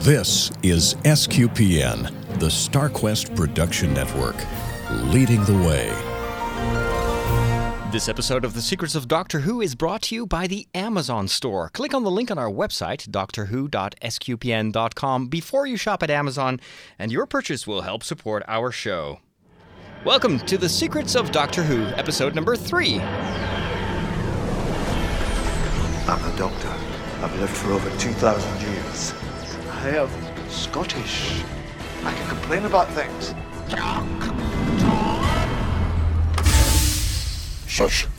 This is SQPN, the StarQuest Production Network, leading the way. This episode of The Secrets of Doctor Who is brought to you by the Amazon store. Click on the link on our website, doctorwho.sqpn.com, before you shop at Amazon, and your purchase will help support our show. Welcome to The Secrets of Doctor Who, episode number 3. I'm a doctor. I've lived for over 2,000 years. I am Scottish. I can complain about things. Shush.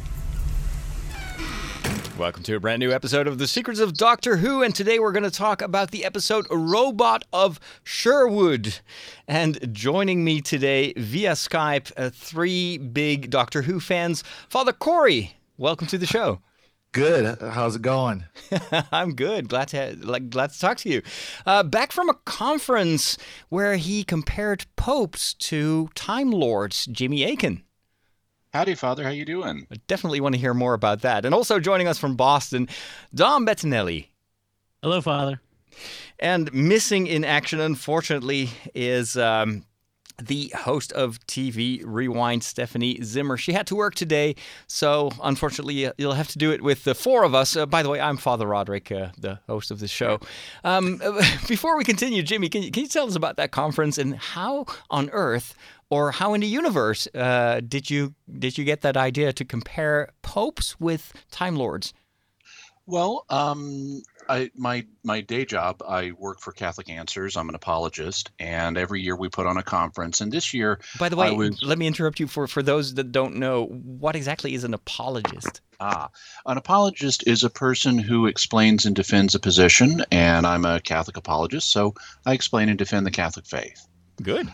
Welcome to a brand new episode of The Secrets of Doctor Who, and today we're going to talk about the episode Robot of Sherwood. And joining me today via Skype, 3 big Doctor Who fans. Father Corey, welcome to the show. Good. How's it going? I'm good. Glad to talk to you. Back from a conference where he compared popes to Time Lords, Jimmy Akin. Howdy, Father. How you doing? I definitely want to hear more about that. And also joining us from Boston, Dom Bettinelli. Hello, Father. And missing in action, unfortunately, is the host of TV Rewind, Stephanie Zimmer. She had to work today, so unfortunately you'll have to do it with the 4 of us. By the way, I'm Father Roderick, the host of the show. Before we continue, Jimmy, can you tell us about that conference and how on earth or how in the universe did you get that idea to compare popes with Time Lords? Well, my day job, I work for Catholic Answers. I'm an apologist, and every year we put on a conference. And this year, by the way, let me interrupt you for those that don't know, what exactly is an apologist? An apologist is a person who explains and defends a position, and I'm a Catholic apologist, so I explain and defend the Catholic faith. Good.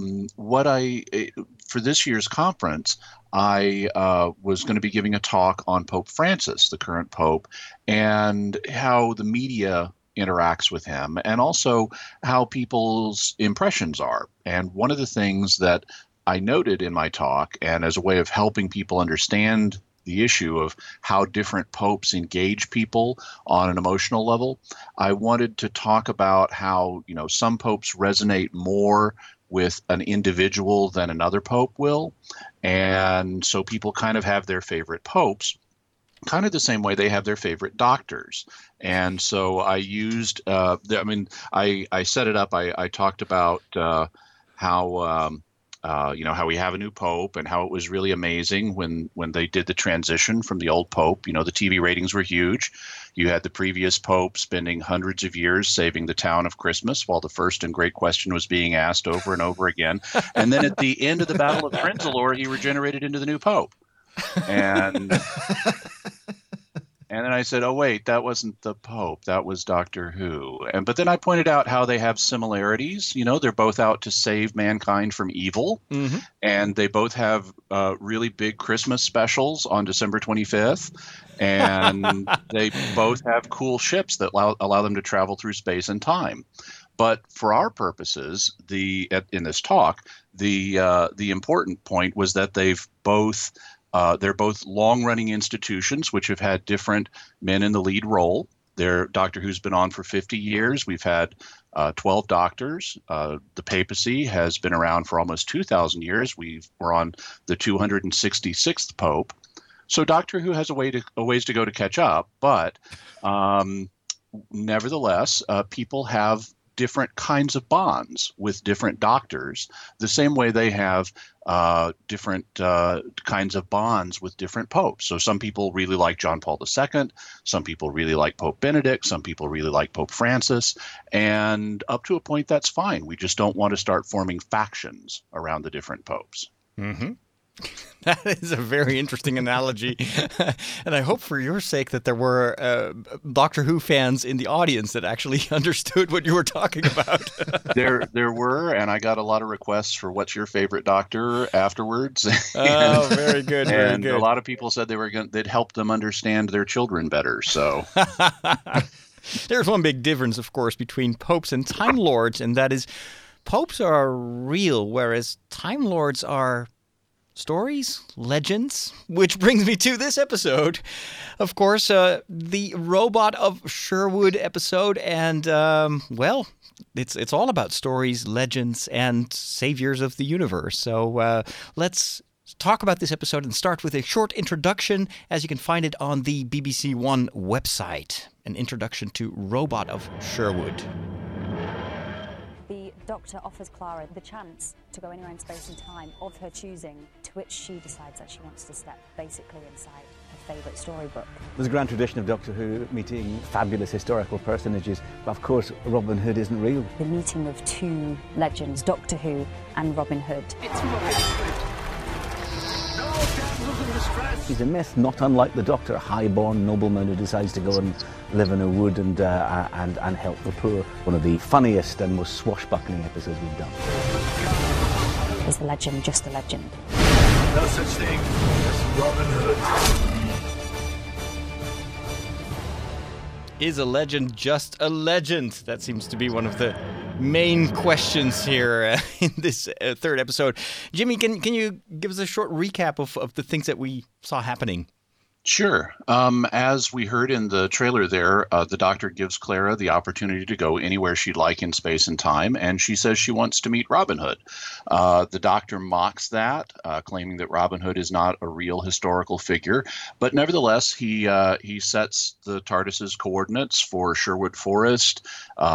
For this year's conference, I was going to be giving a talk on Pope Francis, the current Pope, and how the media interacts with him, and also how people's impressions are. And one of the things that I noted in my talk, and as a way of helping people understand the issue of how different popes engage people on an emotional level, I wanted to talk about how, some popes resonate more with an individual than another pope will. And so people kind of have their favorite popes, kind of the same way they have their favorite doctors. And so I used, I set it up. I talked about how we have a new pope and how it was really amazing when they did the transition from the old pope. The TV ratings were huge. You had the previous pope spending hundreds of years saving the town of Christmas while the first and great question was being asked over and over again. And then at the end of the Battle of Trenzalore, he regenerated into the new pope. And And then I said, oh, wait, that wasn't the Pope. That was Doctor Who. But then I pointed out how they have similarities. They're both out to save mankind from evil. Mm-hmm. And they both have really big Christmas specials on December 25th. And they both have cool ships that allow them to travel through space and time. But for our purposes, in this talk, the important point was that they're both long-running institutions which have had different men in the lead role. Doctor Who's been on for 50 years. We've had 12 doctors. The papacy has been around for almost 2,000 years. We're on the 266th Pope. So Doctor Who has a ways to go to catch up. But nevertheless, people have different kinds of bonds with different doctors, the same way they have different kinds of bonds with different popes. So some people really like John Paul II, some people really like Pope Benedict, some people really like Pope Francis, and up to a point that's fine. We just don't want to start forming factions around the different popes. Mm-hmm. That is a very interesting analogy. And I hope for your sake that there were Doctor Who fans in the audience that actually understood what you were talking about. There were, and I got a lot of requests for what's your favorite doctor afterwards. Oh, very good, very and good. A lot of people said they'd help them understand their children better, so... There's one big difference, of course, between popes and Time Lords, and that is popes are real, whereas Time Lords are stories, legends, which brings me to this episode. Of course, the Robot of Sherwood episode, and, well, it's all about stories, legends, and saviors of the universe. So let's talk about this episode and start with a short introduction, as you can find it on the BBC One website. An introduction to Robot of Sherwood. The Doctor offers Clara the chance to go anywhere in space and time of her choosing, to which she decides that she wants to step basically inside her favourite storybook. There's a grand tradition of Doctor Who meeting fabulous historical personages, but of course Robin Hood isn't real. The meeting of two legends, Doctor Who and Robin Hood. It's Robin Hood. He's a myth, not unlike the Doctor, a high-born nobleman who decides to go and live in a wood and help the poor. One of the funniest and most swashbuckling episodes we've done. Is the legend just a legend? No such thing as Robin Hood. Is a legend just a legend? That seems to be one of the main questions here in this third episode. Jimmy, can you give us a short recap of the things that we saw happening? Sure. As we heard in the trailer there, the Doctor gives Clara the opportunity to go anywhere she'd like in space and time, and she says she wants to meet Robin Hood. The Doctor mocks that, claiming that Robin Hood is not a real historical figure, but nevertheless, he sets the TARDIS's coordinates for Sherwood Forest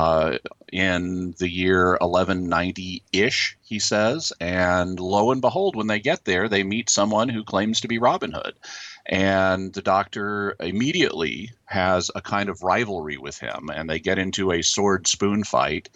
in the year 1190-ish, he says, and lo and behold, when they get there, they meet someone who claims to be Robin Hood. And the Doctor immediately has a kind of rivalry with him, and they get into a sword spoon fight,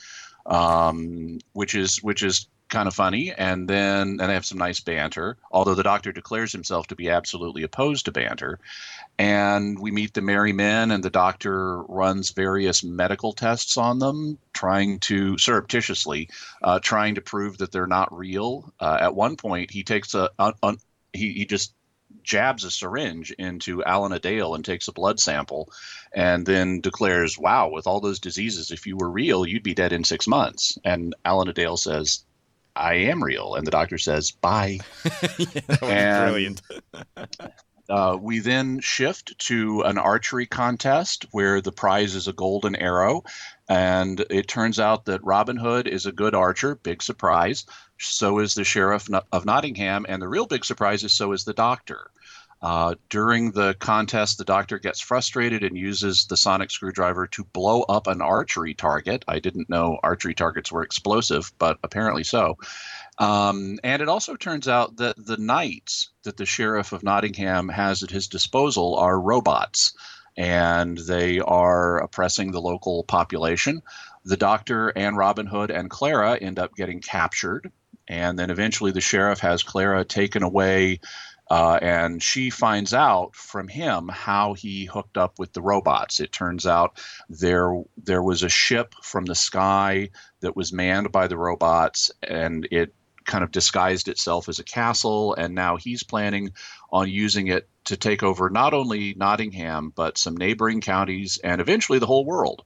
which is kind of funny. And then they have some nice banter, although the Doctor declares himself to be absolutely opposed to banter. And we meet the Merry Men, and the Doctor runs various medical tests on them, trying to surreptitiously trying to prove that they're not real. At one point, he takes he just jabs a syringe into Alana Dale and takes a blood sample, and then declares, "Wow, with all those diseases, if you were real, you'd be dead in 6 months." And Alana Dale says, "I am real," and the Doctor says, "Bye." Yeah, that was brilliant. We then shift to an archery contest where the prize is a golden arrow, and it turns out that Robin Hood is a good archer. Big surprise. So is the Sheriff of Nottingham, and the real big surprise is so is the Doctor. During the contest, the Doctor gets frustrated and uses the sonic screwdriver to blow up an archery target. I didn't know archery targets were explosive, but apparently so. And it also turns out that the knights that the Sheriff of Nottingham has at his disposal are robots, and they are oppressing the local population. The Doctor and Robin Hood and Clara end up getting captured, and then eventually the Sheriff has Clara taken away, and she finds out from him how he hooked up with the robots. It turns out there was a ship from the sky that was manned by the robots, and it kind of disguised itself as a castle, and now he's planning on using it to take over not only Nottingham, but some neighboring counties and eventually the whole world,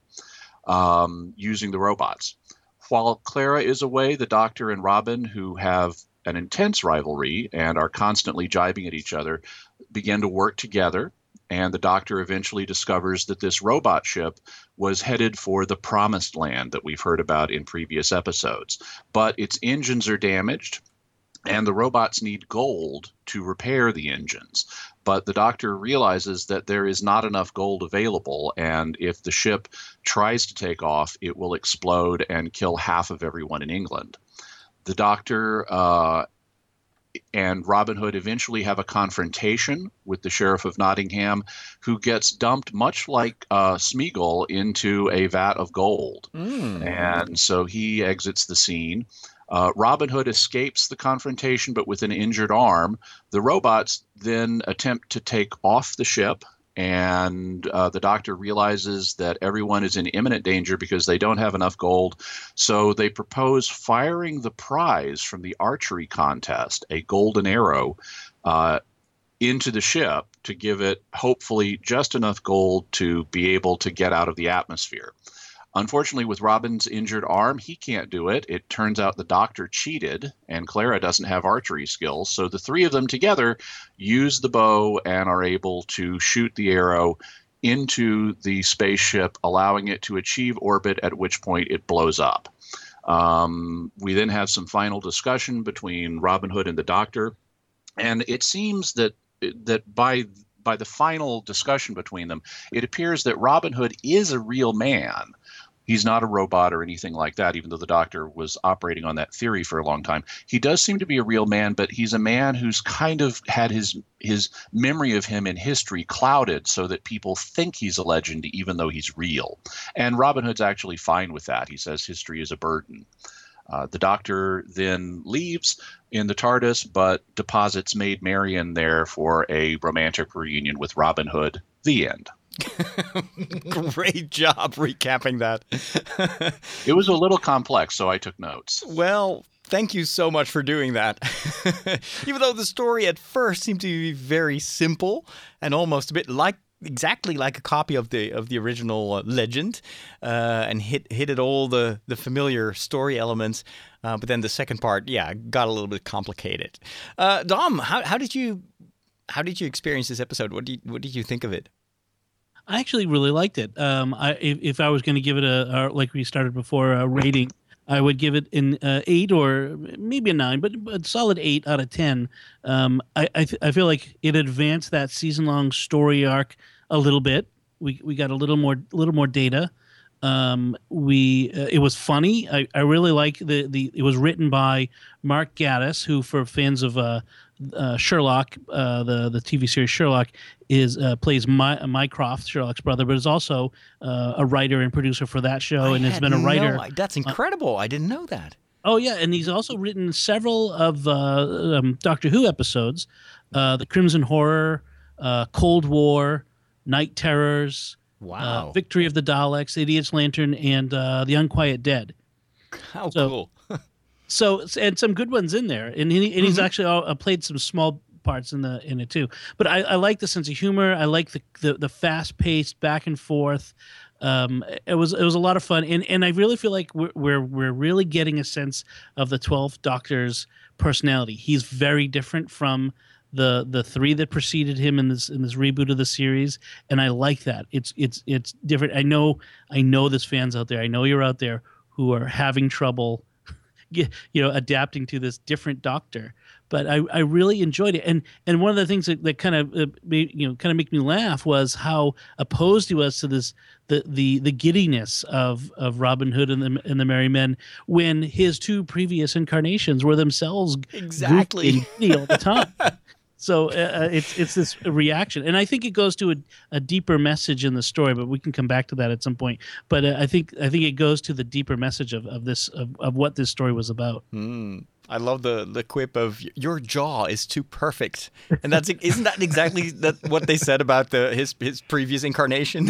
using the robots. While Clara is away, the Doctor and Robin, who have an intense rivalry and are constantly jibing at each other, begin to work together, and the Doctor eventually discovers that this robot ship was headed for the Promised Land that we've heard about in previous episodes. But its engines are damaged, and the robots need gold to repair the engines. But the Doctor realizes that there is not enough gold available, and if the ship tries to take off, it will explode and kill half of everyone in England. The Doctor and Robin Hood eventually have a confrontation with the Sheriff of Nottingham, who gets dumped much like Smeagol into a vat of gold. And so he exits the scene. Robin Hood escapes the confrontation, but with an injured arm. The robots then attempt to take off the ship, and the Doctor realizes that everyone is in imminent danger because they don't have enough gold. So they propose firing the prize from the archery contest, a golden arrow, into the ship to give it hopefully just enough gold to be able to get out of the atmosphere. Unfortunately, with Robin's injured arm, he can't do it. It turns out the doctor cheated, and Clara doesn't have archery skills. So the three of them together use the bow and are able to shoot the arrow into the spaceship, allowing it to achieve orbit, at which point it blows up. We then have some final discussion between Robin Hood and the doctor, and it seems that by the final discussion between them, it appears that Robin Hood is a real man. He's not a robot or anything like that, even though the doctor was operating on that theory for a long time. He does seem to be a real man, but he's a man who's kind of had his memory of him in history clouded so that people think he's a legend, even though he's real. And Robin Hood's actually fine with that. He says history is a burden. The doctor then leaves in the TARDIS, but deposits Maid Marian there for a romantic reunion with Robin Hood. The end. Great job recapping that. It was a little complex, so I took notes. Well, thank you so much for doing that. Even though the story at first seemed to be very simple and almost a bit exactly like a copy of the original legend, and hit at all the familiar story elements, but then the second part, got a little bit complicated. Dom, how did you experience this episode? What did you think of it? I actually really liked it. If I was going to give it like we started before, a rating, I would give it an 8 or maybe a 9, but a solid 8 out of 10. I feel like it advanced that season-long story arc a little bit. We got a little more data. It was funny. I really like it was written by Mark Gatiss, who, for fans of Sherlock, the TV series Sherlock, plays Mycroft, Sherlock's brother, but is also a writer and producer for that show, and has been a writer. That's incredible. I didn't know that. Oh yeah, and he's also written several of Doctor Who episodes, the Crimson Horror, Cold War, Night Terrors. Wow. Victory of the Daleks, Idiot's Lantern, and The Unquiet Dead. How cool. And some good ones in there. And he's actually played some small parts in it too. But I like the sense of humor. I like the fast-paced back and forth. It was a lot of fun. And I really feel like we're really getting a sense of the 12th Doctor's personality. He's very different from the three that preceded him in this reboot of the series, and I like that. It's different. I know there's fans out there. I know you're out there who are having trouble, adapting to this different Doctor. But I really enjoyed it, and one of the things that kind of make me laugh was how opposed he was to this the giddiness of Robin Hood and the Merry Men, when his two previous incarnations were themselves exactly giddy all the time. So it's this reaction, and I think it goes to a deeper message in the story. But we can come back to that at some point. But I think it goes to the deeper message of what this story was about. I love the quip of "your jaw is too perfect," and isn't that exactly what they said about his previous incarnation?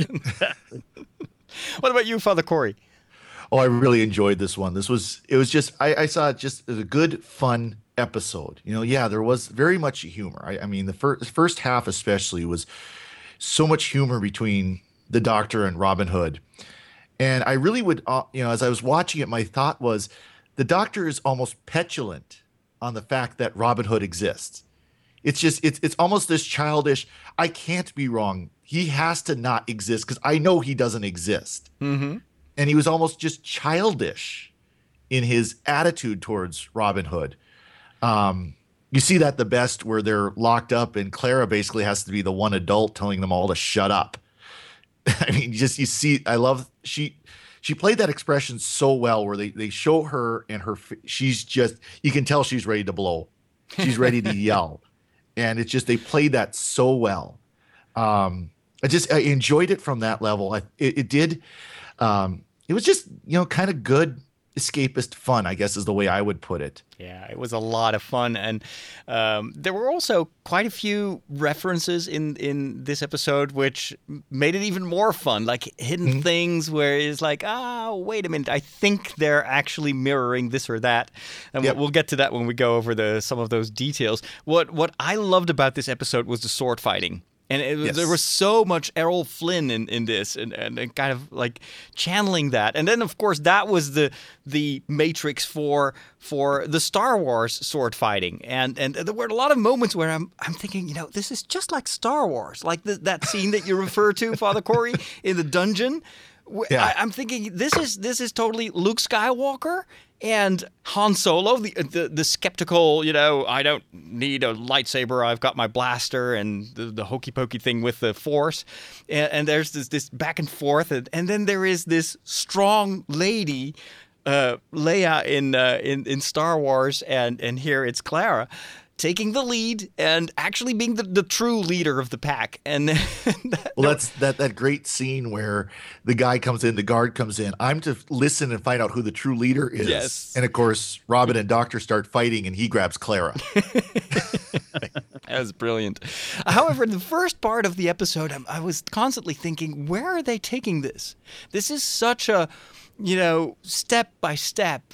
What about you, Father Corey? Oh, I really enjoyed this one. I saw it just as a good, fun episode. There was very much humor. I mean, the first half especially was so much humor between the Doctor and Robin Hood. And I really would, as I was watching it, my thought was the Doctor is almost petulant on the fact that Robin Hood exists. It's almost this childish, I can't be wrong. He has to not exist because I know he doesn't exist. Mm-hmm. And he was almost just childish in his attitude towards Robin Hood. You see that the best where they're locked up and Clara basically has to be the one adult telling them all to shut up. I mean, she played that expression so well where they show her and she's just, you can tell she's ready to blow. She's ready to yell. And it's just, they played that so well. I enjoyed it from that level. It was just, kind of good escapist fun, I guess is the way I would put it. Yeah, it was a lot of fun. And there were also quite a few references in this episode which made it even more fun, like hidden things where it's like, wait a minute, I think they're actually mirroring this or that. And we'll get to that when we go over some of those details. What I loved about this episode was the sword fighting. And there was so much Errol Flynn in this, and kind of like channeling that. And then, of course, that was the matrix for the Star Wars sword fighting. And there were a lot of moments where I'm thinking, this is just like Star Wars, like that scene that you refer to, Father Corey, in the dungeon. Yeah. I'm thinking this is totally Luke Skywalker and Han Solo, the skeptical, I don't need a lightsaber, I've got my blaster, and the hokey pokey thing with the Force, and there's this back and forth, and then there is this strong lady, Leia in Star Wars, and here it's Clara taking the lead and actually being the true leader of the pack. And that's that great scene where the guard comes in. I'm to listen and find out who the true leader is. Yes. And of course, Robin and Doctor start fighting, and he grabs Clara. That was brilliant. However, in the first part of the episode, I was constantly thinking, where are they taking this? This is such a, step by step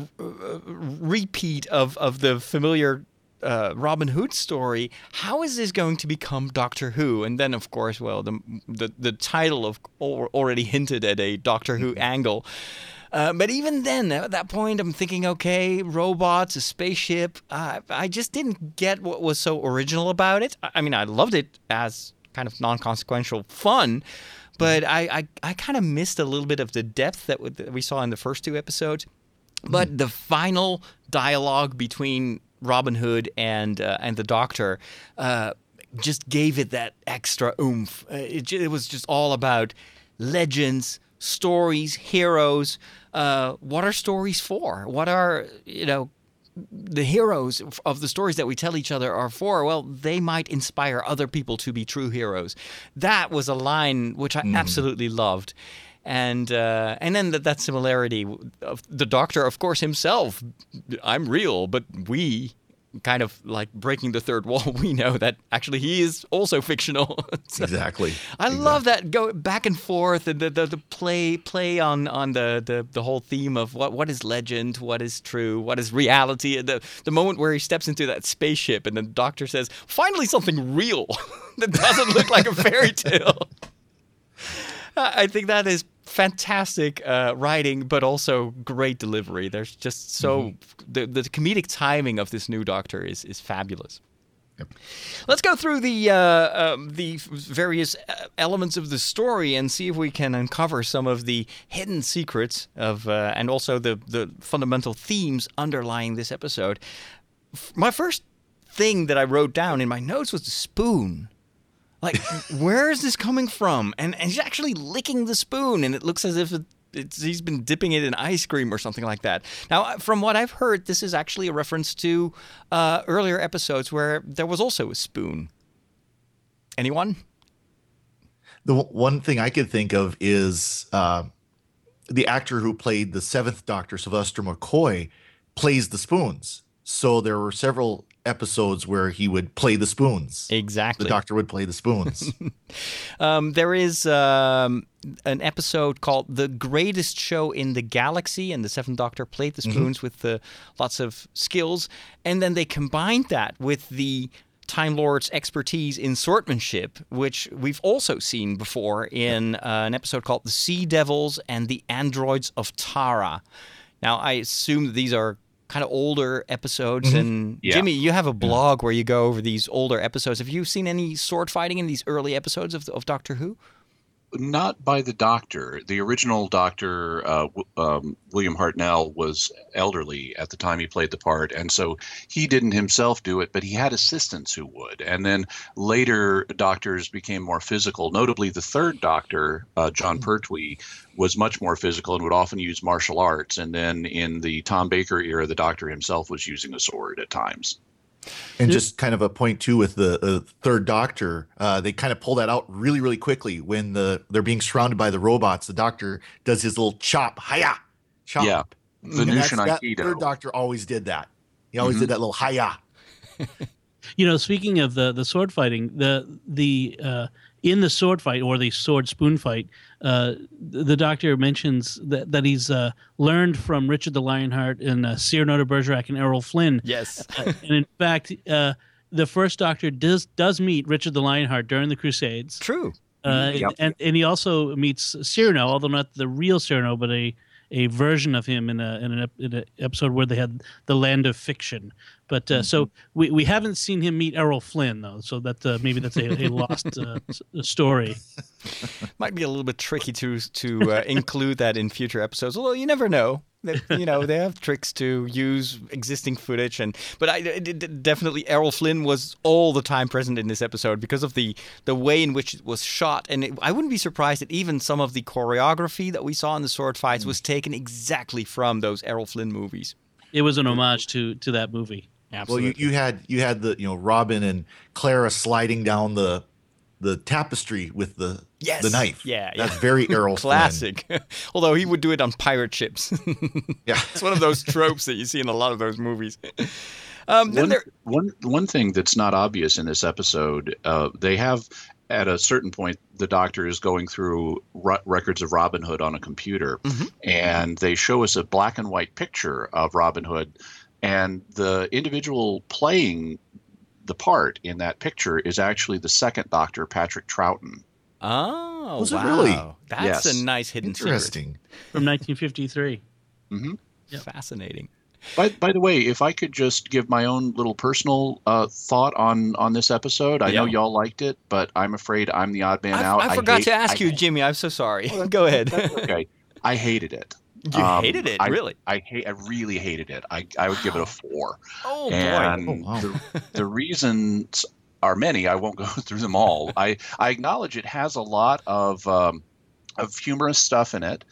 repeat of the familiar Robin Hood story. How is this going to become Doctor Who? And then, of course, the title already hinted at a Doctor Who angle. But even then, at that point, I'm thinking, okay, robots, a spaceship. I just didn't get what was so original about it. I mean, I loved it as kind of non-consequential fun, but I kind of missed a little bit of the depth that we saw in the first two episodes. But the final dialogue between Robin Hood and the Doctor just gave it that extra oomph. It was just all about legends, stories, heroes. What are stories for? What are the heroes of the stories that we tell each other are for? Well, they might inspire other people to be true heroes. That was a line which I absolutely loved. And then that similarity of the Doctor, of course, himself, I'm real, but we kind of like breaking the third wall. We know that actually he is also fictional. So exactly. I love that go back and forth and the play on the whole theme of what is legend, what is true, what is reality. The moment where he steps into that spaceship and the Doctor says, finally something real that doesn't look like a fairy tale. I think that is fantastic writing, but also great delivery. There's just so the comedic timing of this new Doctor is fabulous. Yep. Let's go through the various elements of the story and see if we can uncover some of the hidden secrets of and also the fundamental themes underlying this episode. My first thing that I wrote down in my notes was the spoon. Like, where is this coming from? And he's actually licking the spoon, and it looks as if he's been dipping it in ice cream or something like that. Now, from what I've heard, this is actually a reference to earlier episodes where there was also a spoon. Anyone? The one thing I could think of is the actor who played the seventh Doctor, Sylvester McCoy, plays the spoons. So there were several episodes where he would play the spoons. Exactly. The Doctor would play the spoons. There is an episode called The Greatest Show in the Galaxy, and the Seventh Doctor played the spoons with lots of skills. And then they combined that with the Time Lord's expertise in swordsmanship, which we've also seen before in an episode called The Sea Devils and the Androids of Tara. Now, I assume that these are kind of older episodes. And Jimmy, you have a blog where you go over these older episodes. Have you seen any sword fighting in these early episodes of Doctor Who? Not by the Doctor. The original Doctor, William Hartnell, was elderly at the time he played the part, and so he didn't himself do it, but he had assistants who would. And then later Doctors became more physical. Notably, the third Doctor, John Pertwee, was much more physical and would often use martial arts. And then in the Tom Baker era, the Doctor himself was using a sword at times. And just kind of a point too with the third Doctor, they kind of pull that out really, really quickly when they're being surrounded by the robots. The Doctor does his little chop, hiya, chop. Yeah, the Nushin Aikido. Third Doctor always did that. He always did that little hiya. Speaking of the sword fighting, the in the sword fight or the sword spoon fight, the Doctor mentions that he's learned from Richard the Lionheart and Cyrano de Bergerac and Errol Flynn. Yes. And in fact, the first Doctor does meet Richard the Lionheart during the Crusades. True. Yep. And he also meets Cyrano, although not the real Cyrano, but a version of him in an episode where they had the Land of Fiction. But so we haven't seen him meet Errol Flynn though, so that maybe that's a lost story. Might be a little bit tricky to include that in future episodes. Although you never know. They have tricks to use existing footage, but definitely Errol Flynn was all the time present in this episode because of the way in which it was shot, and I wouldn't be surprised that even some of the choreography that we saw in the sword fights was taken exactly from those Errol Flynn movies. It was an homage to that movie. Absolutely. Well, you had the Robin and Clara sliding down the tapestry with the knife. Yeah, that's very Errol classic. Although he would do it on pirate ships. Yeah, it's one of those tropes that you see in a lot of those movies. One thing that's not obvious in this episode, they have at a certain point the Doctor is going through records of Robin Hood on a computer, and they show us a black and white picture of Robin Hood, and the individual playing the part in that picture is actually the second Doctor, Patrick Troughton. Oh, was wow. it really? That's a nice hidden Interesting. secret. From 1953. Yep. Fascinating. By the way, if I could just give my own little personal thought on this episode. I know y'all liked it, but I'm afraid I'm the odd man out. I forgot to ask you, Jimmy. I'm so sorry. Go ahead. Okay. I hated it. You hated it, really? I really hated it. I would give it a 4. Oh, boy. And the reasons are many. I won't go through them all. I acknowledge it has a lot of humorous stuff in it,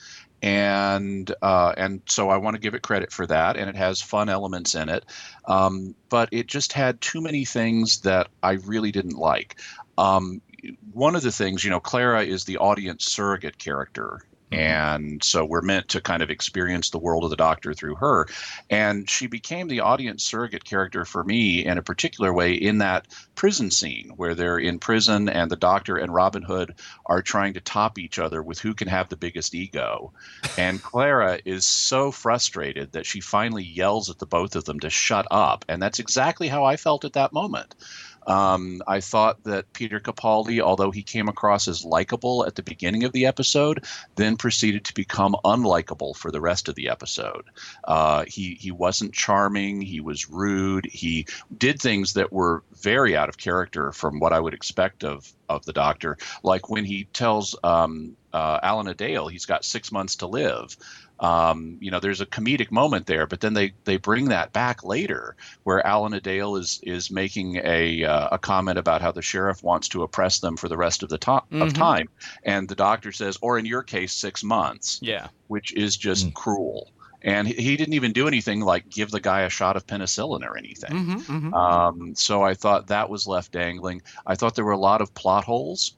and so I want to give it credit for that. And it has fun elements in it, but it just had too many things that I really didn't like. One of the things, Clara is the audience surrogate character. And so we're meant to kind of experience the world of the Doctor through her. And she became the audience surrogate character for me in a particular way in that prison scene where they're in prison and the Doctor and Robin Hood are trying to top each other with who can have the biggest ego. And Clara is so frustrated that she finally yells at the both of them to shut up. And that's exactly how I felt at that moment. I thought that Peter Capaldi, although he came across as likable at the beginning of the episode, then proceeded to become unlikable for the rest of the episode. He wasn't charming. He was rude. He did things that were very out of character from what I would expect of the Doctor, like when he tells Alan Adale he's got 6 months to live. There's a comedic moment there, but then they bring that back later where Alan Adale is making a comment about how the sheriff wants to oppress them for the rest of the of time. And the Doctor says, or in your case, 6 months, which is just cruel. And he didn't even do anything like give the guy a shot of penicillin or anything. So I thought that was left dangling. I thought there were a lot of plot holes.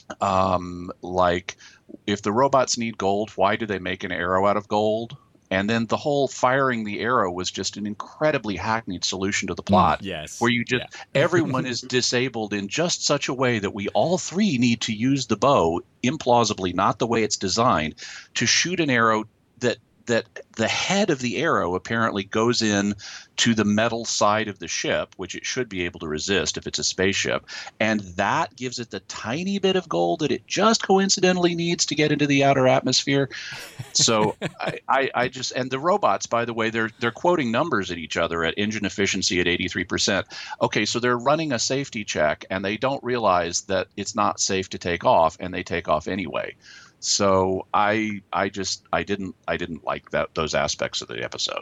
Like if the robots need gold, why do they make an arrow out of gold? And then the whole firing the arrow was just an incredibly hackneyed solution to the plot. Yes. Where you just everyone is disabled in just such a way that we all three need to use the bow implausibly, not the way it's designed, to shoot an arrow that the head of the arrow apparently goes in to the metal side of the ship, which it should be able to resist if it's a spaceship. And that gives it the tiny bit of gold that it just coincidentally needs to get into the outer atmosphere. So I just, and the robots, by the way, they're quoting numbers at each other at engine efficiency at 83%. Okay, so they're running a safety check and they don't realize that it's not safe to take off, and they take off anyway. So I didn't like those aspects of the episode.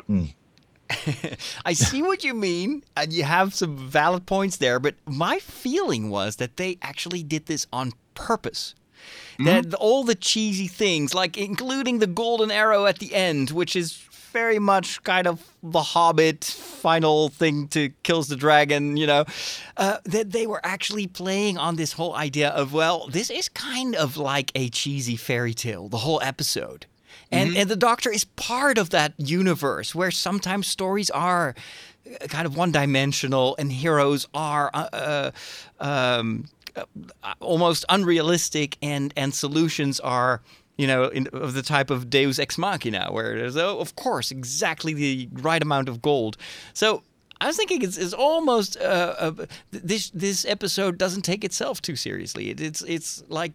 I see what you mean, and you have some valid points there, but my feeling was that they actually did this on purpose. That all the cheesy things, like including the golden arrow at the end, which is very much kind of the Hobbit final thing to kills the dragon, that they were actually playing on this whole idea of, well, this is kind of like a cheesy fairy tale, the whole episode. And the Doctor is part of that universe where sometimes stories are kind of one-dimensional and heroes are almost unrealistic and solutions are, of the type of Deus Ex Machina, where there's, of course, exactly the right amount of gold. So I was thinking it's almost this episode doesn't take itself too seriously. It's like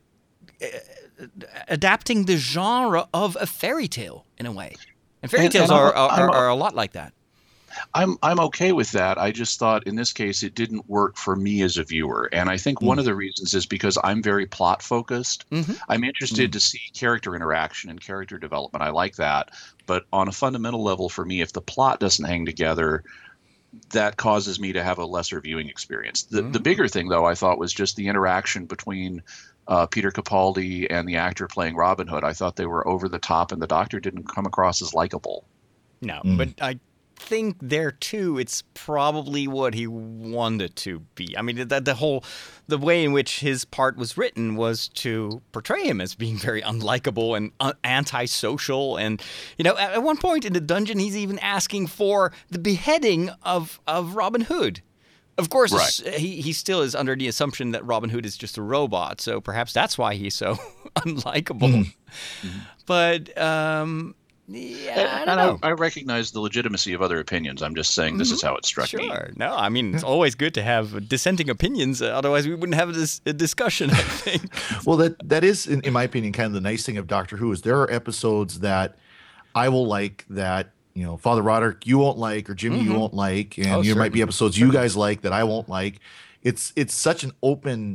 adapting the genre of a fairy tale in a way, and fairy tales are a lot like that. I'm okay with that. I just thought in this case it didn't work for me as a viewer, and I think one of the reasons is because I'm very plot focused. I'm interested to see character interaction and character development. I like that, but on a fundamental level for me, if the plot doesn't hang together, that causes me to have a lesser viewing experience. The bigger thing, though, I thought was just the interaction between Peter Capaldi and the actor playing Robin Hood. I thought they were over the top, and the Doctor didn't come across as likable. No, but I think there too it's probably what he wanted to be. I mean, the way in which his part was written was to portray him as being very unlikable and antisocial, and at one point in the dungeon he's even asking for the beheading of Robin Hood. Of course, right. He still is under the assumption that Robin Hood is just a robot, so perhaps that's why he's so unlikable. But yeah, I don't know. I recognize the legitimacy of other opinions. I'm just saying this is how it struck me. Sure. No, I mean, it's always good to have dissenting opinions. Otherwise, we wouldn't have a discussion, I think. Well, that is, in my opinion, kind of the nice thing of Doctor Who is there are episodes that I will like that, Father Roderick, you won't like, or Jimmy, you won't like. And there might be episodes you guys like that I won't like. It's such an open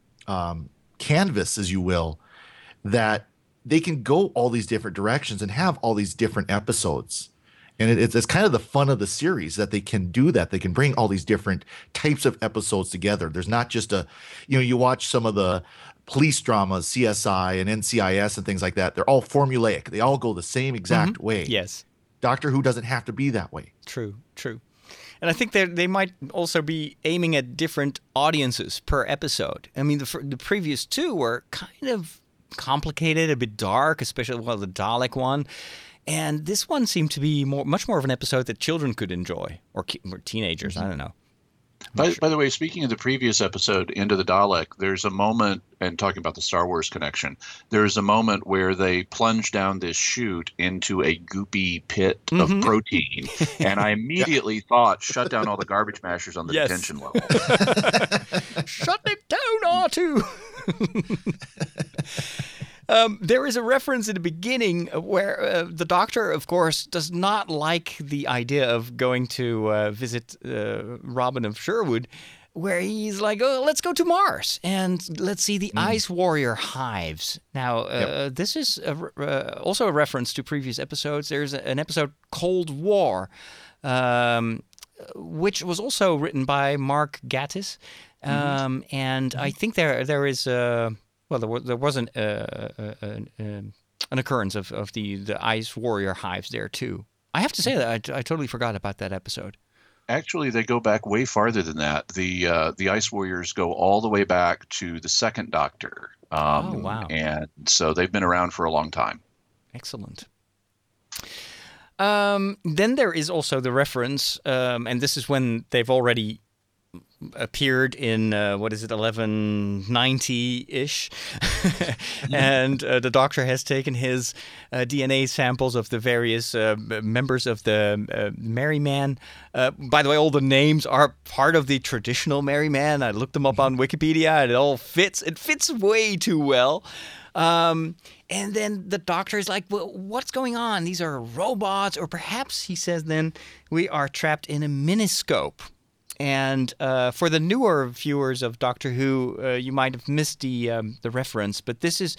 canvas, as you will, that they can go all these different directions and have all these different episodes. And it's kind of the fun of the series that they can do that. They can bring all these different types of episodes together. There's not just you watch some of the police dramas, CSI and NCIS and things like that. They're all formulaic. They all go the same exact way. Yes. Doctor Who doesn't have to be that way. True. And I think they might also be aiming at different audiences per episode. I mean, the previous two were kind of complicated, a bit dark, especially the Dalek one, and this one seemed to be much more of an episode that children could enjoy, or teenagers. I don't know. By the way, speaking of the previous episode, Into the Dalek, there's a moment, and talking about the Star Wars connection, there's a moment where they plunge down this chute into a goopy pit of protein, and I immediately thought, shut down all the garbage mashers on the detention level. Shut it down, R2! There is a reference in the beginning where the Doctor, of course, does not like the idea of going to visit Robin of Sherwood, where he's like, oh, let's go to Mars and let's see the Ice Warrior hives. Now, this is also a reference to previous episodes. There's an episode, Cold War, which was also written by Mark Gatiss. And I think there is there was an occurrence of the Ice Warrior hives there too. I have to say that I totally forgot about that episode. Actually, they go back way farther than that. The Ice Warriors go all the way back to the second Doctor. Wow! And so they've been around for a long time. Excellent. Then there is also the reference, and this is when they've already appeared in 1190-ish, and the Doctor has taken his DNA samples of the various members of the Merry Man. By the way, all the names are part of the traditional Merry Man. I looked them up on Wikipedia, and it all fits. It fits way too well. And then the Doctor is like, well, what's going on? These are robots, or perhaps, he says then, we are trapped in a miniscope. And for the newer viewers of Doctor Who, you might have missed the reference, but this is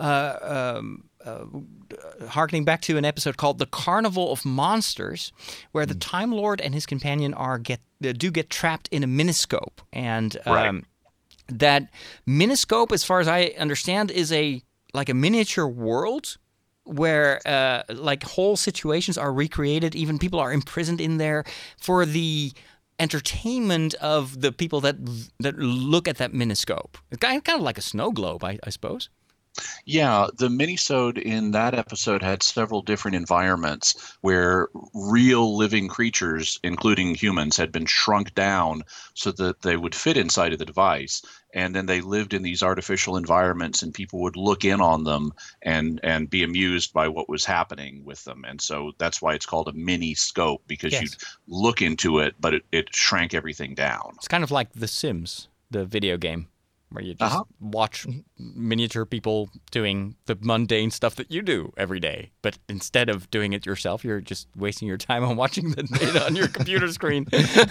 harkening back to an episode called "The Carnival of Monsters," where the Time Lord and his companion do get trapped in a miniscope, and that miniscope, as far as I understand, is like a miniature world where like whole situations are recreated. Even people are imprisoned in there for the entertainment of the people that look at that miniscope. It's kind of like a snow globe, I suppose. Yeah, the minisode in that episode had several different environments where real living creatures, including humans, had been shrunk down so that they would fit inside of the device. and then they lived in these artificial environments, and people would look in on them and be amused by what was happening with them. And so that's why it's called a mini scope, because Yes. you'd look into it, but it shrank everything down. It's kind of like The Sims, the video game, where you just watch miniature people doing the mundane stuff that you do every day. But instead of doing it yourself, you're just wasting your time on watching the data on your computer screen.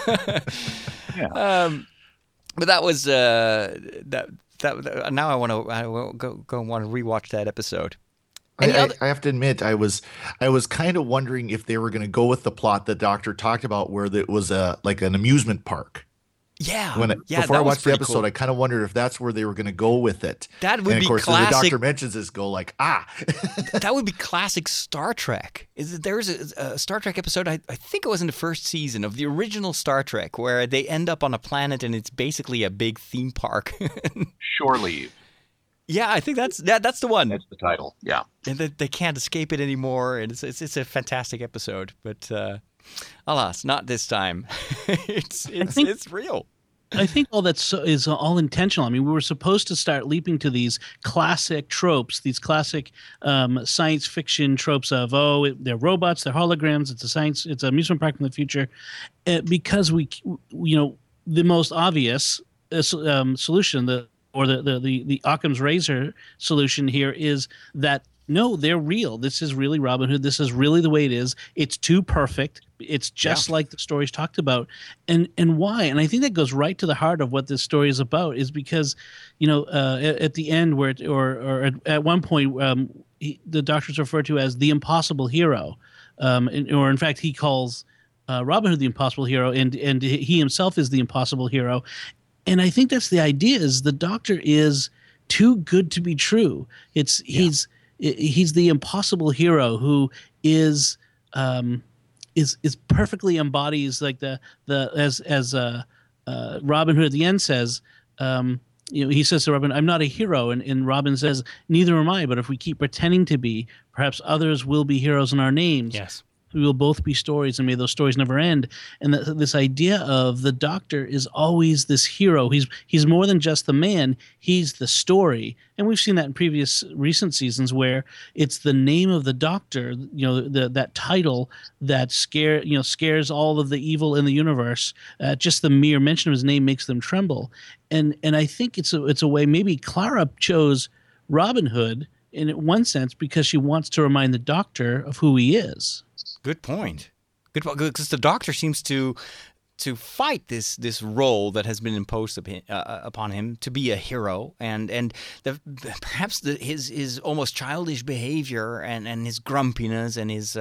But that was that. Now I want to go want to rewatch that episode. I have to admit, I was kind of wondering if they were going to go with the plot the Doctor talked about, where it was like an amusement park. Yeah, Before I watched the episode, cool. I kind of wondered if that's where they were going to go with it. That would and be of course, classic. The Doctor mentions this, go like, That would be classic Star Trek. There's a Star Trek episode, I think it was in the first season of the original Star Trek, where they end up on a planet and it's basically a big theme park. Shore Leave. Yeah, I think that's the one. That's the title. Yeah, and they can't escape it anymore, and it's a fantastic episode. But alas, not this time. It's real. I think all that is all intentional. I mean, we were supposed to start leaping to these classic tropes, these classic science fiction tropes of they're robots, they're holograms, it's an amusement park from the future, because the most obvious solution, the Occam's razor solution here is that no, they're real. This is really Robin Hood. This is really the way it is. It's too perfect. It's just like the stories talked about. And why? And I think that goes right to the heart of what this story is about, is because, at the end or at one point, the Doctor's referred to as the impossible hero. Or in fact, he calls Robin Hood the impossible hero, and he himself is the impossible hero. And I think that's the idea, is the Doctor is too good to be true. He's the impossible hero who is perfectly embodies like as Robin Hood at the end says, he says to Robin, "I'm not a hero," and Robin says, "Neither am I. But if we keep pretending to be, perhaps others will be heroes in our names." Yes. We will both be stories, and may those stories never end. And this idea of the Doctor is always this hero. He's more than just the man. He's the story. And we've seen that in recent seasons, where it's the name of the Doctor, that title that scares all of the evil in the universe. Just the mere mention of his name makes them tremble. And I think it's a way, maybe Clara chose Robin Hood in one sense because she wants to remind the Doctor of who he is. Good point. Because the Doctor seems to fight this role that has been imposed upon him to be a hero, and perhaps his almost childish behavior and his grumpiness and his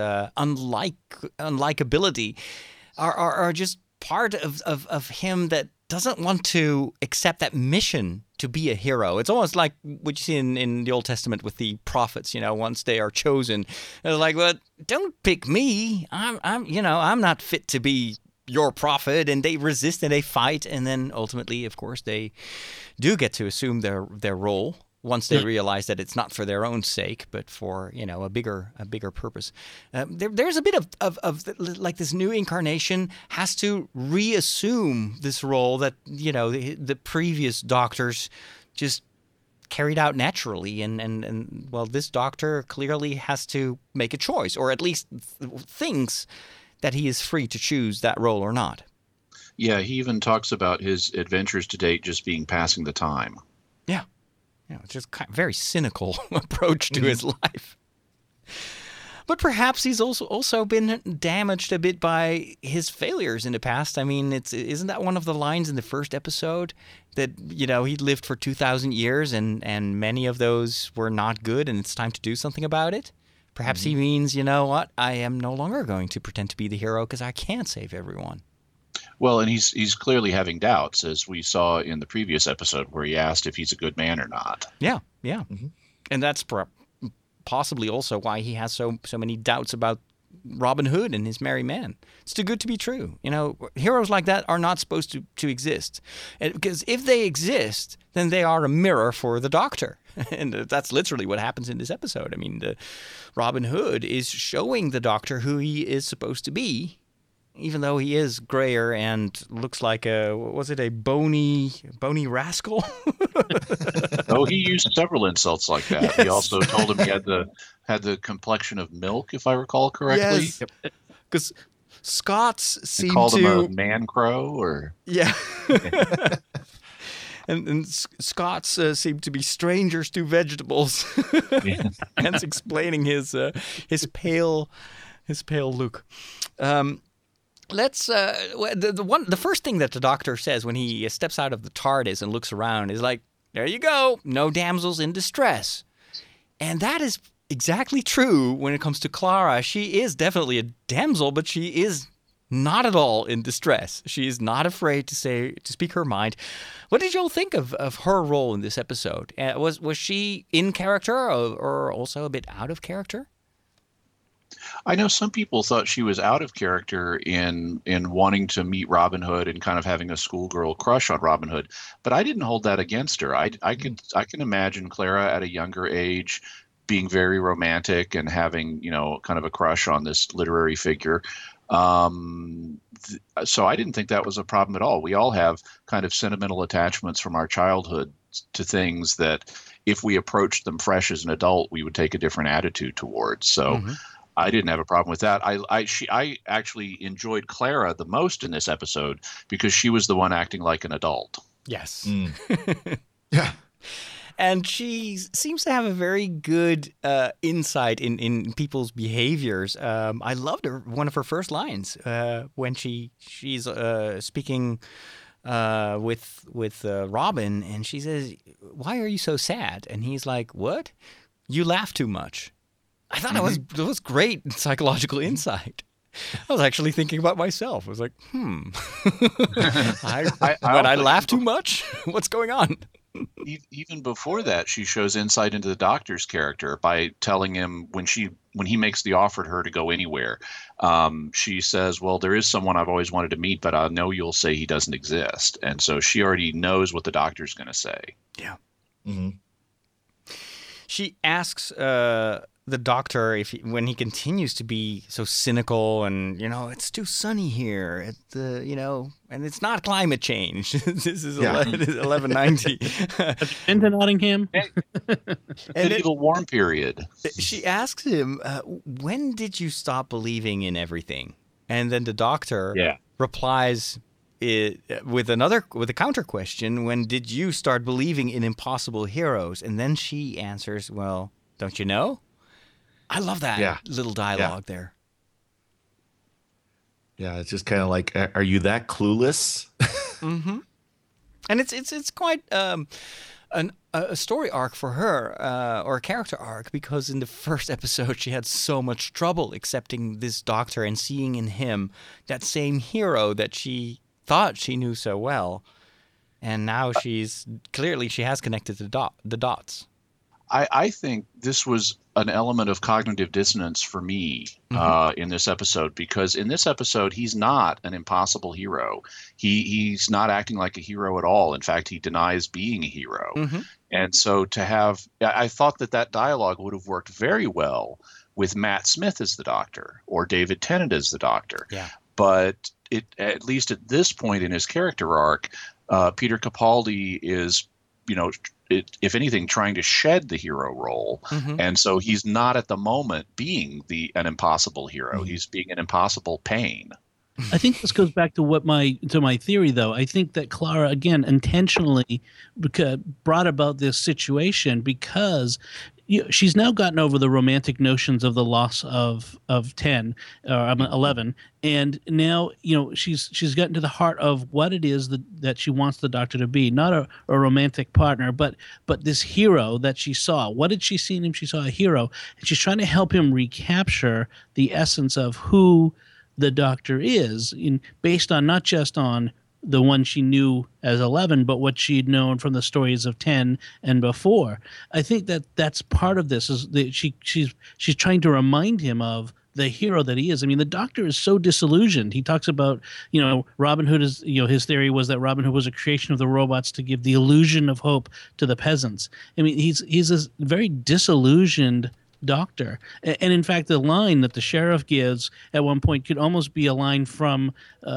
unlikability are just part of him that doesn't want to accept that mission to be a hero. It's almost like what you see in the Old Testament with the prophets. Once they are chosen, they're like, "Well, don't pick me. I'm not fit to be your prophet." And they resist and they fight, and then ultimately, of course, they do get to assume their role once they realize that it's not for their own sake, but for a bigger purpose. There's a bit of like this new incarnation has to reassume this role that the previous Doctors just carried out naturally, and this Doctor clearly has to make a choice, or at least thinks that he is free to choose that role or not. Yeah, he even talks about his adventures to date just being passing the time. Yeah. It's just kind of very cynical approach to his life. But perhaps he's also been damaged a bit by his failures in the past. I mean, isn't that one of the lines in the first episode that he lived for 2,000 years and many of those were not good, and it's time to do something about it? Perhaps he means, what? I am no longer going to pretend to be the hero because I can't save everyone. Well, and he's clearly having doubts, as we saw in the previous episode where he asked if he's a good man or not. Yeah. Mm-hmm. And that's possibly also why he has so many doubts about Robin Hood and his merry man. It's too good to be true. Heroes like that are not supposed to exist. Because if they exist, then they are a mirror for the Doctor. And that's literally what happens in this episode. I mean, Robin Hood is showing the Doctor who he is supposed to be. even though he is grayer and looks like a bony rascal? Oh, he used several insults like that. Yes. He also told him he had the complexion of milk, if I recall correctly. Yes, because Scots He seem called to him a man crow, or yeah. And Scots seem to be strangers to vegetables. Hence explaining his pale look. The first thing that the Doctor says when he steps out of the TARDIS and looks around is like, "There you go, no damsels in distress," and that is exactly true when it comes to Clara. She is definitely a damsel, but she is not at all in distress. She is not afraid to speak her mind. What did you all think of her role in this episode? Was she in character or also a bit out of character? I know some people thought she was out of character in wanting to meet Robin Hood and kind of having a schoolgirl crush on Robin Hood, but I didn't hold that against her. I can imagine Clara at a younger age being very romantic and having, kind of a crush on this literary figure. So I didn't think that was a problem at all. We all have kind of sentimental attachments from our childhood to things that if we approached them fresh as an adult, we would take a different attitude towards. So I didn't have a problem with that. I actually enjoyed Clara the most in this episode because she was the one acting like an adult. Yes. Yeah. And she seems to have a very good insight in people's behaviors. I loved one of her first lines when she's speaking with Robin, and she says, "Why are you so sad?" And he's like, "What? You laugh too much." I thought that was great psychological insight. I was actually thinking about myself. I was like, I laugh too much? What's going on? Even before that, she shows insight into the Doctor's character by telling him when he makes the offer to her to go anywhere, she says, "Well, there is someone I've always wanted to meet, but I know you'll say he doesn't exist." And so she already knows what the Doctor's going to say. Yeah. Mm-hmm. She asks the Doctor when he continues to be so cynical and, it's too sunny here, and it's not climate change. This is 1190. Have you been to Nottingham? Medieval warm period. She asks him, when did you stop believing in everything? And then the Doctor replies with a counter question, when did you start believing in impossible heroes? And then she answers, well, don't you know? I love that little dialogue there. Yeah, it's just kind of like, are you that clueless? Mm-hmm. And it's quite a story arc for her, or a character arc, because in the first episode she had so much trouble accepting this Doctor and seeing in him that same hero that she thought she knew so well. And now she has connected the dots. I think this was an element of cognitive dissonance for me in this episode, because in this episode, he's not an impossible hero. He's not acting like a hero at all. In fact, he denies being a hero. Mm-hmm. And so I thought that dialogue would have worked very well with Matt Smith as the Doctor or David Tennant as the Doctor. Yeah. But at least at this point in his character arc, Peter Capaldi is, if anything, trying to shed the hero role. Mm-hmm. And so he's not at the moment being an impossible hero. Mm-hmm. He's being an impossible pain. I think this goes back to my theory, though. I think that Clara, again, intentionally brought about this situation because she's now gotten over the romantic notions of the loss of 11, and now she's gotten to the heart of what it is that she wants the Doctor to be, not a romantic partner, but this hero that she saw. What did she see in him? She saw a hero, and she's trying to help him recapture the essence of who the Doctor is, based on not just on the one she knew as 11, but what she'd known from the stories of 10 and before. I think that's part of this, is that she's trying to remind him of the hero that he is. I mean, the Doctor is so disillusioned. He talks about, Robin Hood is, his theory was that Robin Hood was a creation of the robots to give the illusion of hope to the peasants. I mean, he's a very disillusioned doctor. And in fact, the line that the sheriff gives at one point could almost be a line from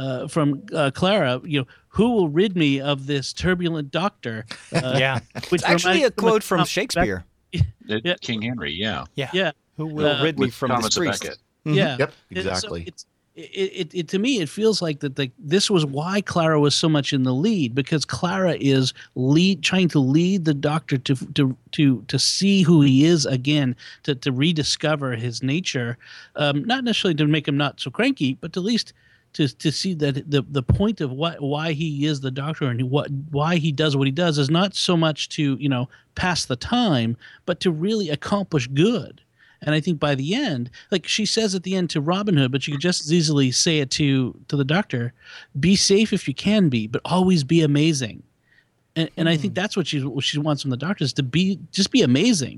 Clara. Who will rid me of this turbulent doctor? Yeah, which it's actually a reminds me quote of from Shakespeare. Yeah. King Henry, yeah. Who will rid me With from Thomas this priest? Becket. Yeah. Yep, And exactly. So it to me, it feels like that this was why Clara was so much in the lead, because Clara is trying to lead the doctor to see who he is again, to rediscover his nature, not necessarily to make him not so cranky, but at least to see that the point of why he is the doctor and why he does what he does is not so much to pass the time, but to really accomplish good. And I think by the end, like she says at the end to Robin Hood, but you could just as easily say it to the doctor: be safe if you can be, but always be amazing. And I think that's what she wants from the doctor, is to just be amazing.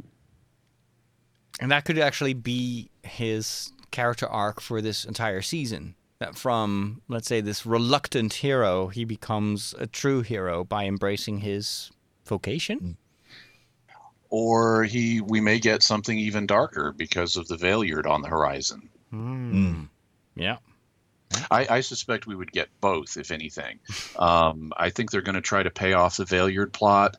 And that could actually be his character arc for this entire season. That from, let's say, this reluctant hero, he becomes a true hero by embracing his vocation. Or we may get something even darker because of the Valeyard on the horizon. Yeah. I suspect we would get both, if anything. I think they're going to try to pay off the Valeyard plot,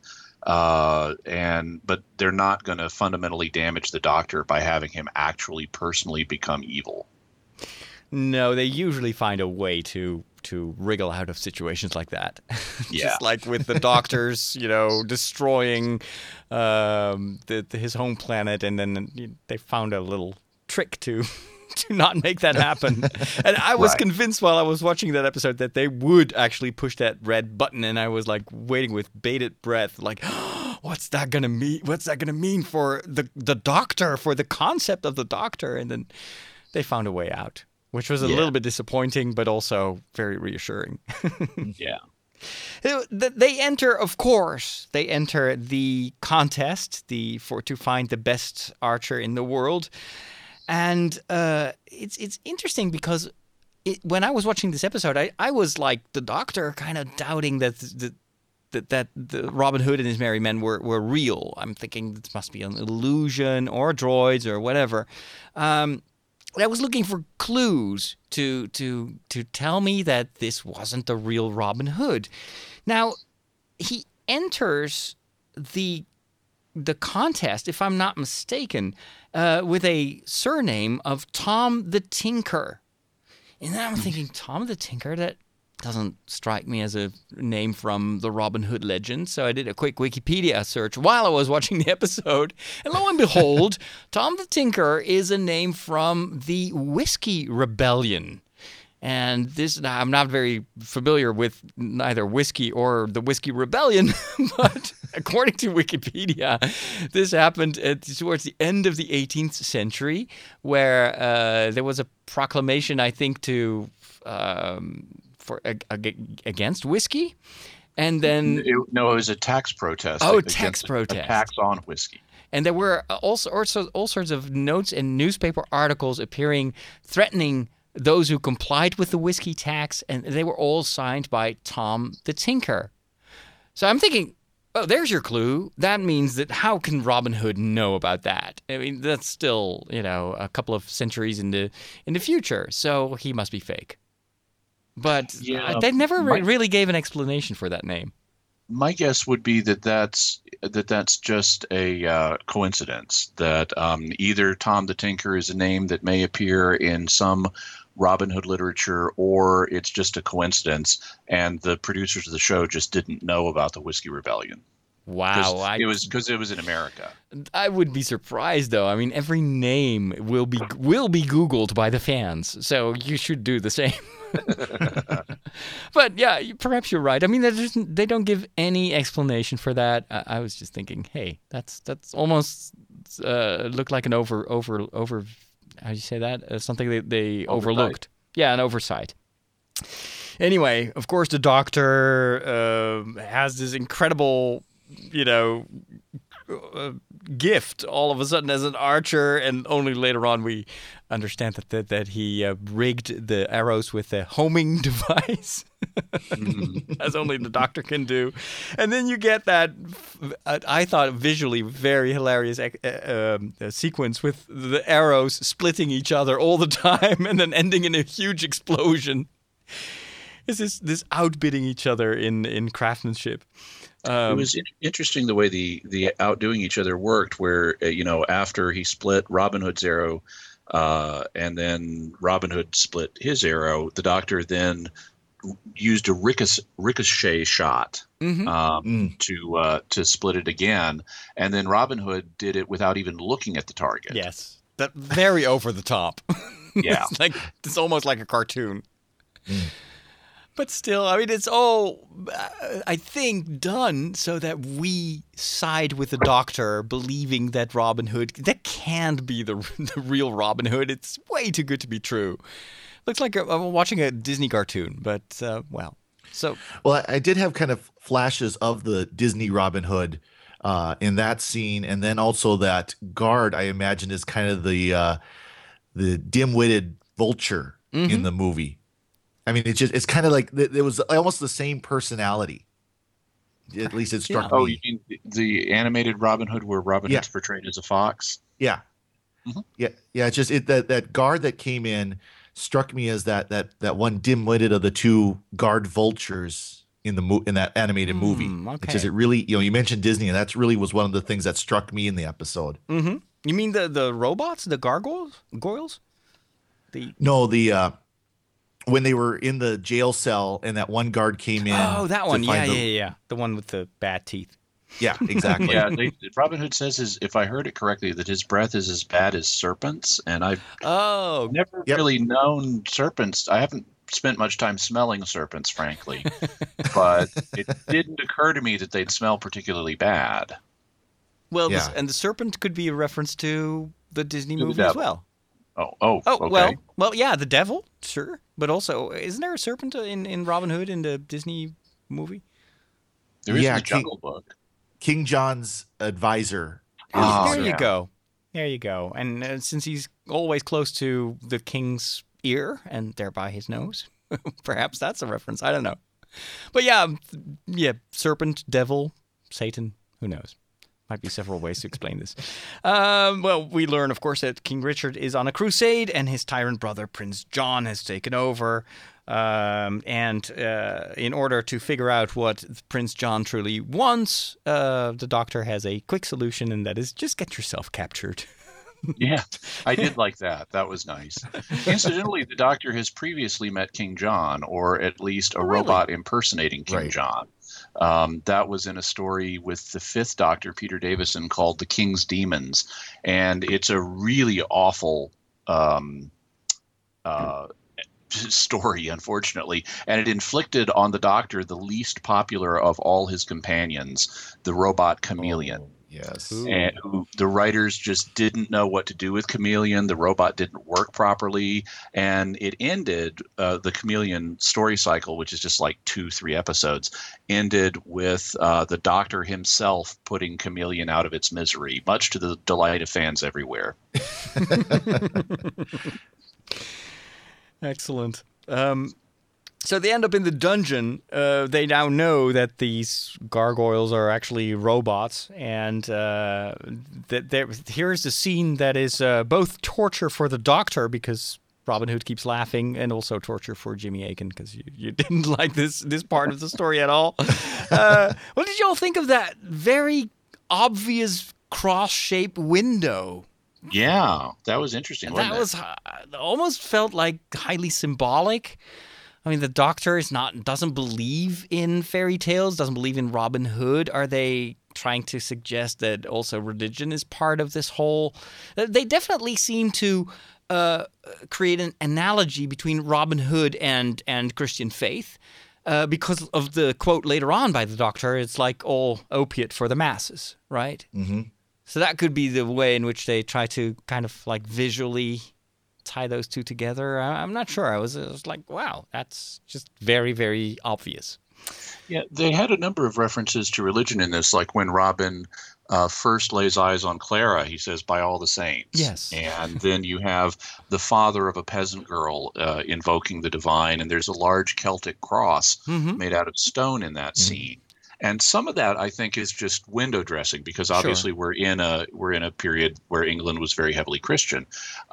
but they're not going to fundamentally damage the Doctor by having him actually personally become evil. No, they usually find a way to wriggle out of situations like that. Just like with the Doctors, destroying his home planet, and then they found a little trick to not make that happen. And I was convinced while I was watching that episode that they would actually push that red button, and I was like waiting with bated breath, like, what's that gonna mean? What's that gonna mean for the Doctor, for the concept of the Doctor? And then they found a way out, which was a little bit disappointing, but also very reassuring. Yeah. They enter, of course, the contest to find the best archer in the world. And it's interesting because when I was watching this episode, I was like the Doctor, kind of doubting that the Robin Hood and his merry men were real. I'm thinking this must be an illusion or droids or whatever. I was looking for clues to tell me that this wasn't the real Robin Hood. Now, he enters the contest, if I'm not mistaken, with a surname of Tom the Tinker. And then I'm thinking, Tom the Tinker? That doesn't strike me as a name from the Robin Hood legend. So I did a quick Wikipedia search while I was watching the episode. And lo and behold, Tom the Tinker is a name from the Whiskey Rebellion. And I'm not very familiar with neither whiskey or the Whiskey Rebellion, but according to Wikipedia, this happened towards the end of the 18th century, where there was a proclamation, I think, against whiskey, and then it was a tax protest. Tax protest, a tax on whiskey. And there were all sorts of notes and newspaper articles appearing threatening those who complied with the whiskey tax, and they were all signed by Tom the Tinker. So I'm thinking, oh, there's your clue. That means that how can Robin Hood know about that? I mean, that's still, a couple of centuries in the future, so he must be fake. But they never really gave an explanation for that name. My guess would be that's just a coincidence, that either Tom the Tinker is a name that may appear in some Robin Hood literature, or it's just a coincidence, and the producers of the show just didn't know about the Whiskey Rebellion. Wow. Because it was in America. I would be surprised, though. I mean, every name will be Googled by the fans, so you should do the same. But yeah, perhaps you're right. I mean, they don't give any explanation for that. I was just thinking, hey, that's almost looked like an over. How do you say that? Something they overlooked. Yeah, an oversight. Anyway, of course, the Doctor has this incredible, gift all of a sudden as an archer, and only later on we understand that he rigged the arrows with a homing device. as only the Doctor can do. And then you get that, I thought, visually very hilarious sequence with the arrows splitting each other all the time and then ending in a huge explosion. It's this outbidding each other in craftsmanship. It was interesting the way the outdoing each other worked, where, after he split Robin Hood's arrow and then Robin Hood split his arrow, the Doctor then used a ricochet shot to split it again, and then Robin Hood did it without even looking at the target. Yes, that very over the top. Yeah, it's almost like a cartoon. But still, I mean, it's all, I think, done so that we side with the Doctor, believing that Robin Hood, that can't be the real Robin Hood. It's way too good to be true. Looks like I'm watching a Disney cartoon, but, well. Well, I did have kind of flashes of the Disney Robin Hood in that scene. And then also that guard, I imagine, is kind of the dim-witted vulture in the movie. I mean, it's kind of like it was almost the same personality. At least it struck me. Oh, you mean the animated Robin Hood, where Robin Hood's portrayed as a fox? Yeah, yeah. It's just that guard that came in struck me as that one dim-witted of the two guard vultures in that animated movie. Okay. Because it really, you mentioned Disney, and that really was one of the things that struck me in the episode. Mm-hmm. You mean the robots, the gargoyles? When they were in the jail cell and that one guard came in. Oh, that one. Yeah. The one with the bad teeth. Yeah, exactly. Yeah, Robin Hood says, if I heard it correctly, that his breath is as bad as serpents. And I've never really known serpents. I haven't spent much time smelling serpents, frankly. But it didn't occur to me that they'd smell particularly bad. Well, and the serpent could be a reference to the Disney movie as well. Oh, okay. Well, yeah, the devil, sure. But also, isn't there a serpent in Robin Hood in the Disney movie? There is in the Jungle Book. King John's advisor. There you go. And since he's always close to the king's ear and thereby his nose, perhaps that's a reference. I don't know. But yeah, serpent, devil, Satan, who knows? Might be several ways to explain this. Well, we learn, of course, that King Richard is on a crusade and his tyrant brother, Prince John, has taken over. And in order to figure out what Prince John truly wants, the Doctor has a quick solution, and that is just get yourself captured. Yeah, I did like that. That was nice. Incidentally, the Doctor has previously met King John, or at least a robot impersonating King John. That was in a story with the fifth Doctor, Peter Davison, called The King's Demons. And it's a really awful story, unfortunately. And it inflicted on the Doctor the least popular of all his companions, the robot Chameleon. Yes. And who the writers just didn't know what to do with Chameleon. The robot didn't work properly. And it ended, the Chameleon story cycle, which is just like 2-3 episodes, ended with the Doctor himself putting Chameleon out of its misery, much to the delight of fans everywhere. Excellent. So they end up in the dungeon. They now know that these gargoyles are actually robots, and here's the scene that is both torture for the Doctor because Robin Hood keeps laughing, and also torture for Jimmy Akin because you didn't like this part of the story at all. What did y'all think of that very obvious cross-shaped window? Yeah, that was interesting. That was almost felt like highly symbolic. I mean, the Doctor doesn't believe in fairy tales, doesn't believe in Robin Hood. Are they trying to suggest that also religion is part of this whole? They definitely seem to create an analogy between Robin Hood and Christian faith because of the quote later on by the Doctor. It's like all opiate for the masses, right? Mm-hmm. So that could be the way in which they try to kind of like visually tie those two together. I'm not sure. I was like, wow, that's just very, very obvious. Yeah, they had a number of references to religion in this, like when Robin first lays eyes on Clara, he says, by all the saints. Yes. And then you have the father of a peasant girl invoking the divine, and there's a large Celtic cross made out of stone in that scene. And some of that, I think, is just window dressing, because obviously we're in a period where England was very heavily Christian.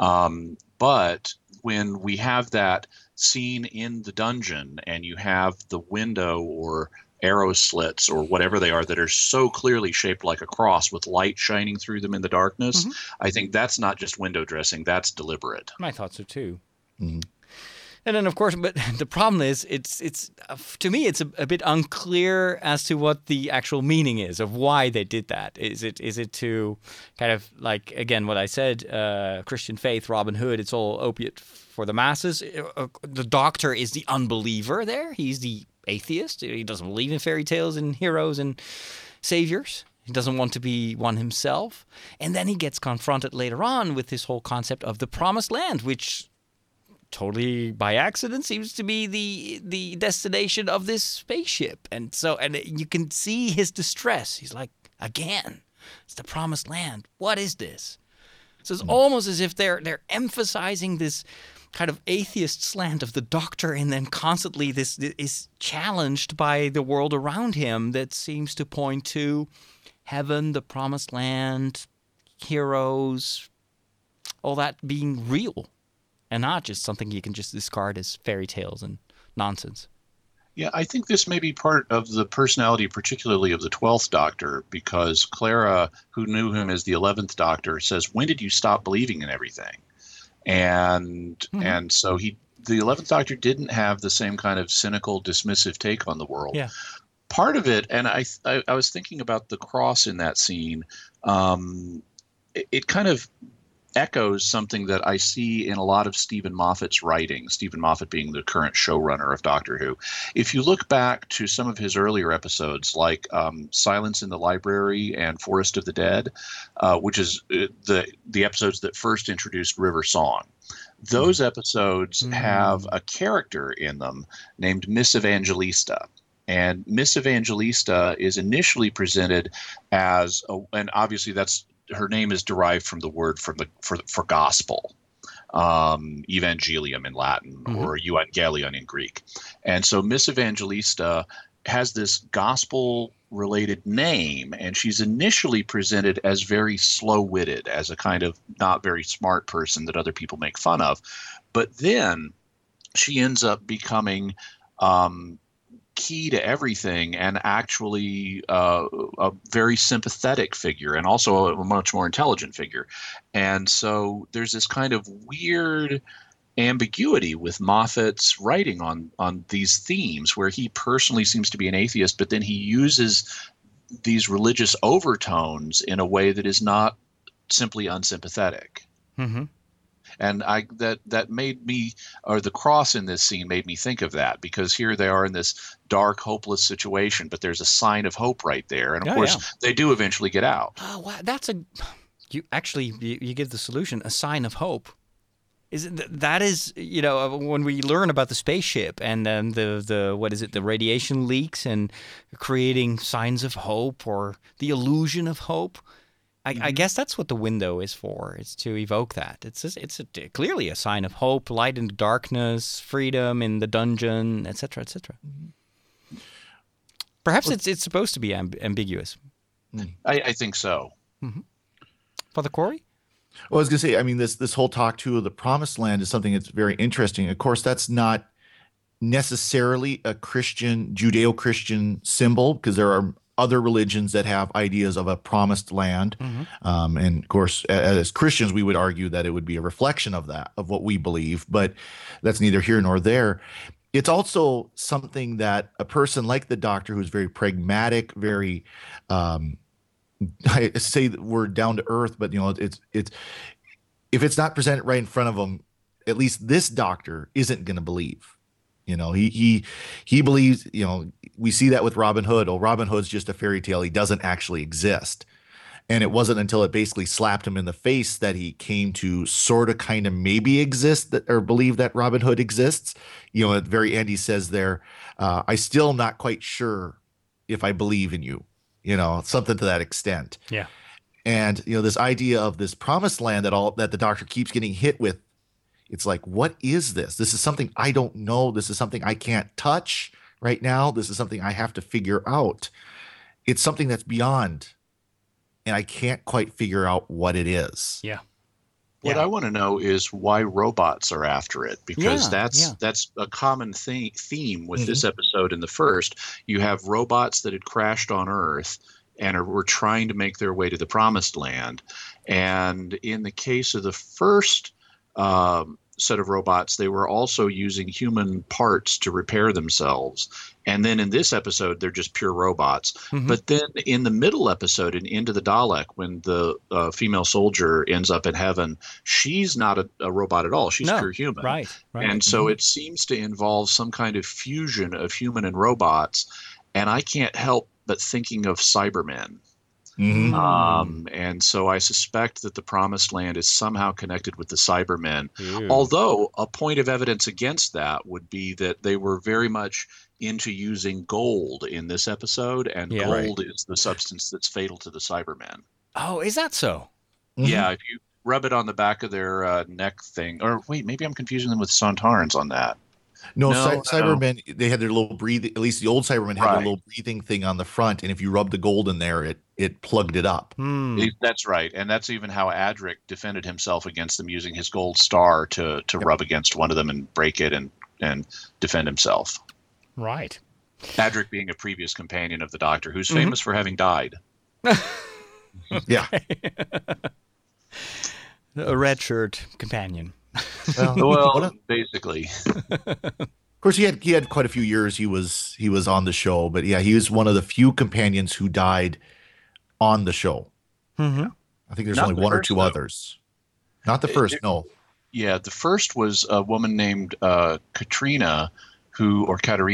But when we have that scene in the dungeon, and you have the window or arrow slits or whatever they are that are so clearly shaped like a cross with light shining through them in the darkness, I think that's not just window dressing, that's deliberate. I thought so too. And then, of course, but the problem is, it's to me, it's a bit unclear as to what the actual meaning is of why they did that. Is it to kind of like, again, what I said, Christian faith, Robin Hood, it's all opiate for the masses. The Doctor is the unbeliever there. He's the atheist. He doesn't believe in fairy tales and heroes and saviors. He doesn't want to be one himself. And then he gets confronted later on with this whole concept of the promised land, which totally by accident seems to be the destination of this spaceship. And you can see his distress. He's like, again, it's the promised land. What is this? So it's almost as if they're emphasizing this kind of atheist slant of the Doctor, and then constantly this is challenged by the world around him that seems to point to heaven, the promised land, heroes, all that being real and not just something you can just discard as fairy tales and nonsense. Yeah, I think this may be part of the personality, particularly of the 12th Doctor, because Clara, who knew him as the 11th Doctor, says, "When did you stop believing in everything?" And so the 11th Doctor didn't have the same kind of cynical, dismissive take on the world. Yeah. Part of it, and I was thinking about the cross in that scene, it kind of echoes something that I see in a lot of Stephen Moffat's writing, Stephen Moffat being the current showrunner of Doctor Who. If you look back to some of his earlier episodes, like Silence in the Library and Forest of the Dead, which is the episodes that first introduced River Song, those episodes have a character in them named Miss Evangelista. And Miss Evangelista is initially presented as, and obviously her name is derived from the word for gospel, evangelium in Latin, or euangelion in Greek. And so Miss Evangelista has this gospel-related name, and she's initially presented as very slow-witted, as a kind of not very smart person that other people make fun of. But then she ends up becoming key to everything, and actually a very sympathetic figure, and also a much more intelligent figure. And so there's this kind of weird ambiguity with Moffat's writing on these themes, where he personally seems to be an atheist, but then he uses these religious overtones in a way that is not simply unsympathetic. And that made me, or the cross in this scene made me think of that, because here they are in this dark, hopeless situation, but there's a sign of hope right there. And of course, they do eventually get out. Oh, wow. You give the solution, a sign of hope. That is, when we learn about the spaceship and then the radiation leaks and creating signs of hope, or the illusion of hope. I guess that's what the window is for. It's to evoke that. It's clearly a sign of hope, light in the darkness, freedom in the dungeon, etc., etc. Perhaps it's supposed to be ambiguous. I think so. Father Corey? Well, I was going to say, I mean, this whole talk too of the promised land is something that's very interesting. Of course, that's not necessarily a Judeo-Christian symbol, because there are other religions that have ideas of a promised land. And of course, as Christians, we would argue that it would be a reflection of that, of what we believe, but that's neither here nor there. It's also something that a person like the Doctor, who's very pragmatic, very, I say the word down to earth, but it's if it's not presented right in front of him, at least this Doctor isn't going to believe. He believes, we see that with Robin Hood. Oh, Robin Hood's just a fairy tale. He doesn't actually exist. And it wasn't until it basically slapped him in the face that he came to sort of kind of maybe exist or believe that Robin Hood exists. At the very end, he says there, I still not quite sure if I believe in you. something to that extent. Yeah. And this idea of this promised land that the Doctor keeps getting hit with, it's like, what is this? This is something I don't know. This is something I can't touch right now. This is something I have to figure out. It's something that's beyond, and I can't quite figure out what it is. Yeah. What I want to know is why robots are after it, because Yeah, that's a common theme with this episode and the first. You have robots that had crashed on Earth and were trying to make their way to the Promised Land. And in the case of the first set of robots, they were also using human parts to repair themselves. And then in this episode, they're just pure robots. But then in the middle episode, in Into the Dalek, when the female soldier ends up in heaven, she's not a robot at all. She's pure human. Right. And so it seems to involve some kind of fusion of human and robots. And I can't help but thinking of Cybermen. And so I suspect that the Promised Land is somehow connected with the Cybermen. Although a point of evidence against that would be that they were very much into using gold in this episode, and gold is the substance that's fatal to the Cybermen. Oh, is that so? Yeah, if you rub it on the back of their neck thing, or wait, maybe I'm confusing them with Sontarans on that. No, Cybermen, they had their little breathing, at least the old Cybermen had their little breathing thing on the front, and if you rubbed the gold in there, it plugged it up. That's right, and that's even how Adric defended himself against them, using his gold star to rub against one of them and break it and defend himself. Right. Adric being a previous companion of the Doctor, who's famous for having died. Yeah. A red shirt companion. Well, basically. Of course, he had quite a few years he was on the show, but yeah, he was one of the few companions who died on the show. I think there's only one or two others. Not the first, no. Yeah, the first was a woman named Katerina, who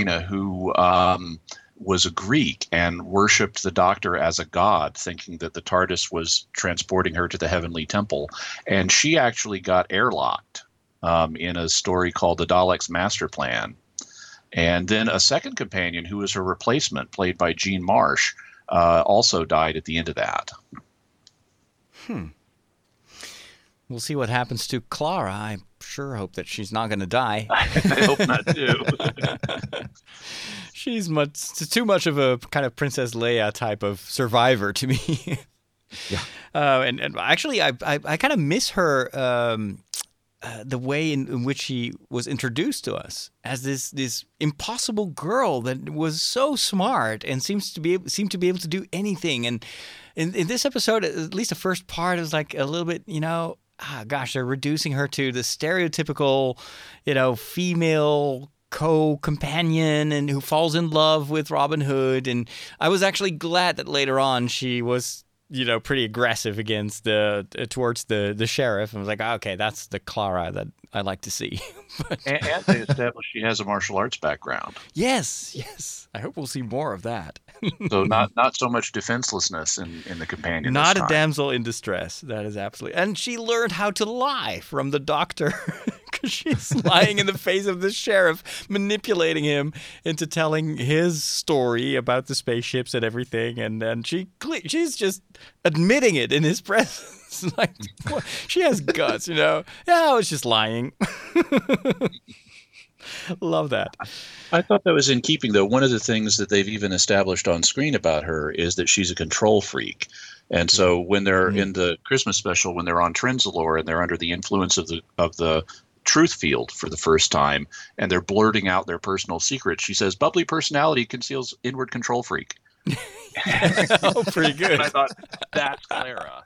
was a Greek and worshipped the Doctor as a god, thinking that the TARDIS was transporting her to the Heavenly Temple. And she actually got airlocked in a story called The Daleks' Master Plan. And then a second companion, who was her replacement, played by Jean Marsh, also died at the end of that. We'll see what happens to Clara. I sure hope that she's not going to die. I hope not, too. She's too much of a kind of Princess Leia type of survivor to me. Yeah. And actually, I kind of miss her, the way in which she was introduced to us as this impossible girl that was so smart and seemed to be able to do anything. And in this episode, at least the first part, is like a little bit, they're reducing her to the stereotypical, female co-companion and who falls in love with Robin Hood. And I was actually glad that later on she was, pretty aggressive towards the sheriff. I was like, okay, that's the Clara that I like to see. And they established she has a martial arts background. Yes. I hope we'll see more of that. So not so much defenselessness in the companion. Not a damsel in distress. That is absolutely. And she learned how to lie from the Doctor. Because she's lying in the face of the sheriff, manipulating him into telling his story about the spaceships and everything. And then she's just admitting it in his presence. Like, she has guts, Yeah, I was just lying. Love that. I thought that was in keeping, though. One of the things that they've even established on screen about her is that she's a control freak. And so when they're in the Christmas special, when they're on Trenzalore and they're under the influence of the truth field for the first time, and they're blurting out their personal secrets, she says, "Bubbly personality conceals inward control freak." Oh, pretty good. And I thought, that's Clara.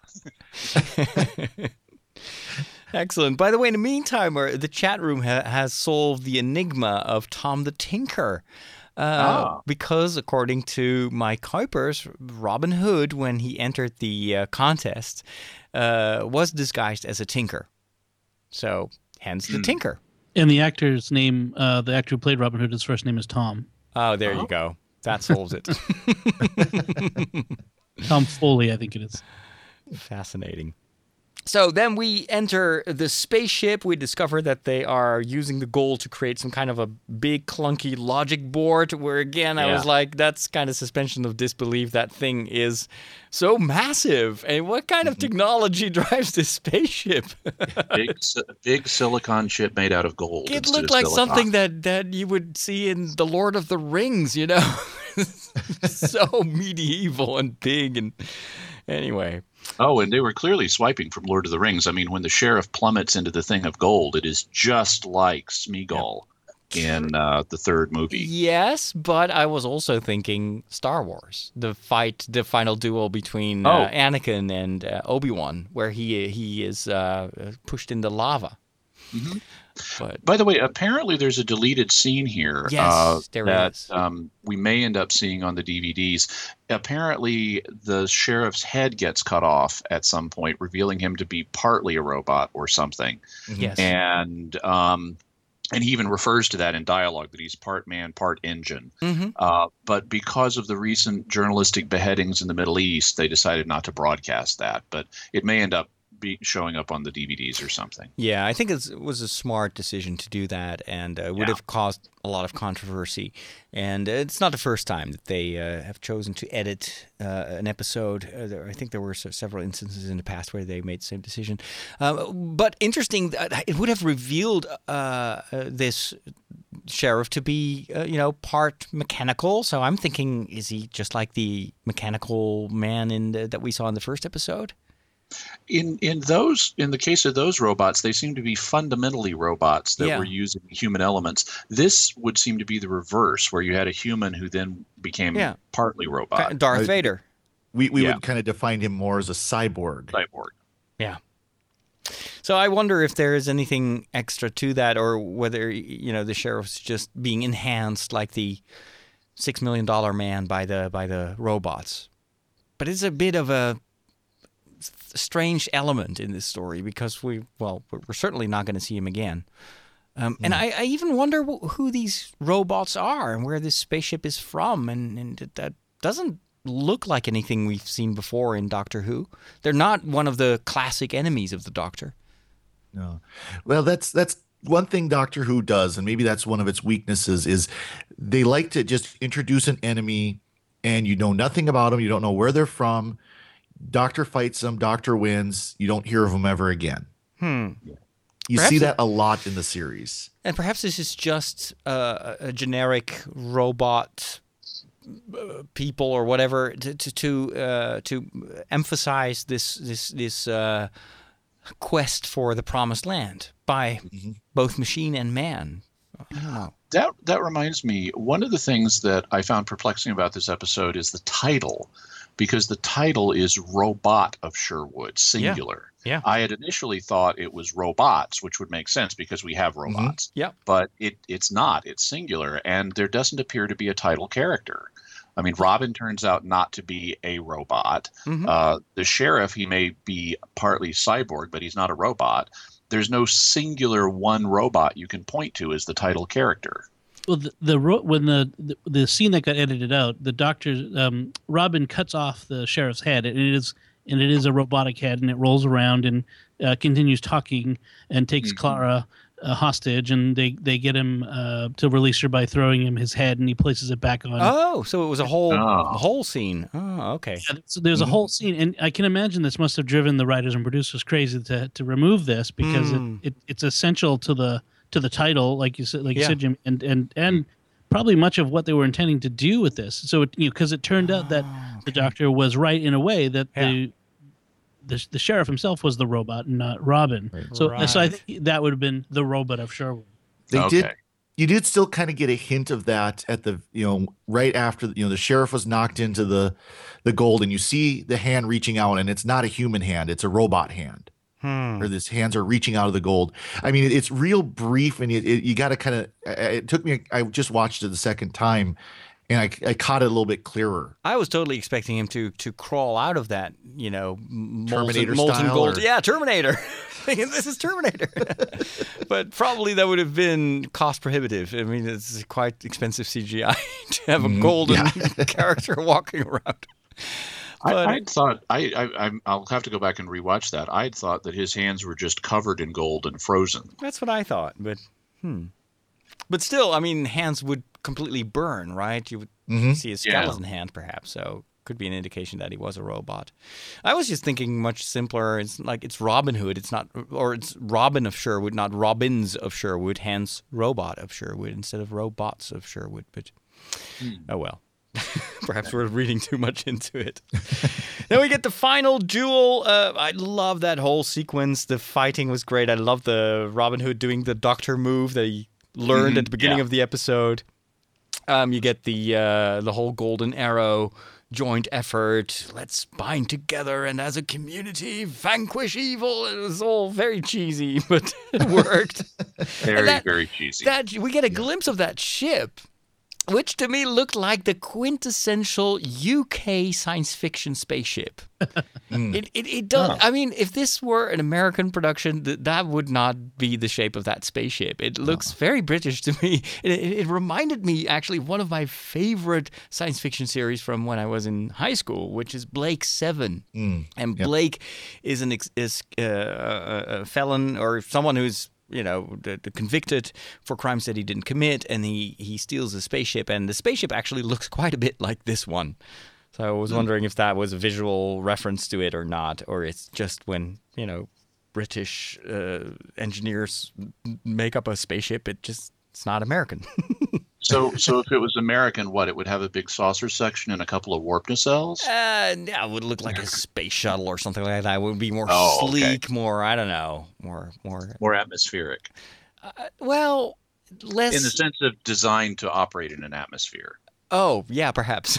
Excellent. By the way, in the meantime, the chat room has solved the enigma of Tom the Tinker. Because according to Mike Kuipers, Robin Hood, when he entered the contest, was disguised as a tinker. So, hence the Tinker. And the actor's name, the actor who played Robin Hood, his first name is Tom. Oh, there you go. That solves it. Tom Foley, I think it is. Fascinating. So then we enter the spaceship. We discover that they are using the gold to create some kind of a big, clunky logic board where, again, I was like, that's kind of suspension of disbelief. That thing is so massive. And what kind of technology drives this spaceship? big silicon chip made out of gold. It looked like something that you would see in The Lord of the Rings, you know? So medieval and big. And anyway. Oh, and they were clearly swiping from Lord of the Rings. I mean, when the sheriff plummets into the thing of gold, it is just like Smeagol in the third movie. Yes, but I was also thinking Star Wars, the final duel between Anakin and Obi-Wan, where he is pushed into lava. Mm-hmm. But, by the way, apparently there's a deleted scene here that we may end up seeing on the DVDs. Apparently, the sheriff's head gets cut off at some point, revealing him to be partly a robot or something. Yes. And he even refers to that in dialogue, that he's part man, part engine. Mm-hmm. But because of the recent journalistic beheadings in the Middle East, they decided not to broadcast that. But it may end up showing up on the DVDs or something. Yeah, I think it was a smart decision to do that, and would have caused a lot of controversy. And it's not the first time that they have chosen to edit an episode. I think there were several instances in the past where they made the same decision. But interesting, it would have revealed this sheriff to be, part mechanical. So I'm thinking, is he just like the mechanical man that we saw in the first episode? In the case of those robots, they seem to be fundamentally robots that were using human elements. This would seem to be the reverse, where you had a human who then became partly robot. Darth Vader. We would kind of define him more as a cyborg. Yeah. So I wonder if there is anything extra to that, or whether the sheriff's just being enhanced like the $6 million man by the robots. But it's a bit of a strange element in this story, because we're certainly not going to see him again. And I even wonder who these robots are and where this spaceship is from. And that doesn't look like anything we've seen before in Doctor Who. They're not one of the classic enemies of the Doctor. No. Well, that's one thing Doctor Who does, and maybe that's one of its weaknesses, is they like to just introduce an enemy and you know nothing about them. You don't know where they're from. Doctor fights them. Doctor wins. You don't hear of them ever again. You see that a lot in the series. And perhaps this is just a generic robot people or whatever to emphasize this quest for the promised land by both machine and man. I don't know. That reminds me, one of the things that I found perplexing about this episode is the title. Because the title is Robot of Sherwood, singular. Yeah. I had initially thought it was robots, which would make sense because we have robots. Yeah. But it's not. It's singular, and there doesn't appear to be a title character. I mean, Robin turns out not to be a robot. The sheriff, he may be partly cyborg, but he's not a robot. There's no singular one robot you can point to as the title character. Well, when the scene that got edited out, the doctor Robin cuts off the sheriff's head, and it is a robotic head, and it rolls around and continues talking and takes Clara hostage, and they get him to release her by throwing him his head, and he places it back on. Oh, so it was a whole scene. Oh, okay. Yeah, so there's a whole scene, and I can imagine this must have driven the writers and producers crazy to remove this, because it's essential to the title, like you said, Jim, and probably much of what they were intending to do with this. So, because it turned out that the Doctor was right in a way that the sheriff himself was the robot and not Robin. Right. So I think that would have been the Robot of Sherwood. You did still kind of get a hint of that at the right after the sheriff was knocked into the gold, and you see the hand reaching out, and it's not a human hand, it's a robot hand. Or his hands are reaching out of the gold. I mean, it's real brief, and you got to kind of. It took me. I just watched it the second time, and I caught it a little bit clearer. I was totally expecting him to crawl out of that, Terminator molten style, gold. Yeah, Terminator. This is Terminator. But probably that would have been cost prohibitive. I mean, it's quite expensive CGI to have a golden character walking around. I thought I'll have to go back and rewatch that. I had thought that his hands were just covered in gold and frozen. That's what I thought, but But still, I mean, hands would completely burn, right? You would see a skeleton hand, perhaps. So could be an indication that he was a robot. I was just thinking much simpler. It's like it's Robin Hood. It's not, or it's Robin of Sherwood, not Robins of Sherwood. Hence, robot of Sherwood instead of robots of Sherwood. But oh well. Perhaps we're reading too much into it. Then we get the final duel. I love that whole sequence. The fighting was great. I love the Robin Hood doing the doctor move that he learned at the beginning of the episode. You get the whole golden arrow joint effort. Let's bind together and as a community vanquish evil. It was all very cheesy, but it worked. Very cheesy. We get a glimpse of that ship, which to me looked like the quintessential UK science fiction spaceship. It does. I mean, if this were an American production, that would not be the shape of that spaceship. It looks very British to me. It reminded me, actually, of one of my favorite science fiction series from when I was in high school, which is Blake 7. And Blake is a felon or someone who's convicted for crimes that he didn't commit, and he steals a spaceship, and the spaceship actually looks quite a bit like this one. So I was wondering if that was a visual reference to it or not, or it's just when, British engineers make up a spaceship, it's not American. So if it was American, it would have a big saucer section and a couple of warp nacelles? Yeah, it would look like a space shuttle or something like that. It would be more sleek, more, I don't know, more atmospheric. Well, less... In the sense of designed to operate in an atmosphere. Oh, yeah, perhaps.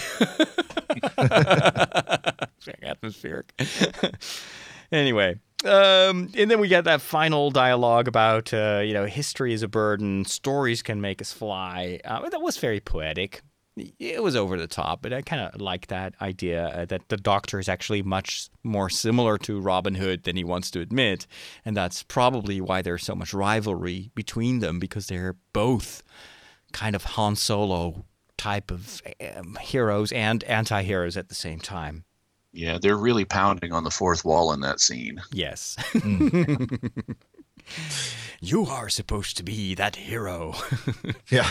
Atmospheric. Anyway, and then we get that final dialogue about, history is a burden, stories can make us fly. That was very poetic. It was over the top, but I kind of like that idea that the Doctor is actually much more similar to Robin Hood than he wants to admit. And that's probably why there's so much rivalry between them, because they're both kind of Han Solo type of heroes and anti-heroes at the same time. Yeah, they're really pounding on the fourth wall in that scene. Yes. You are supposed to be that hero. Yeah.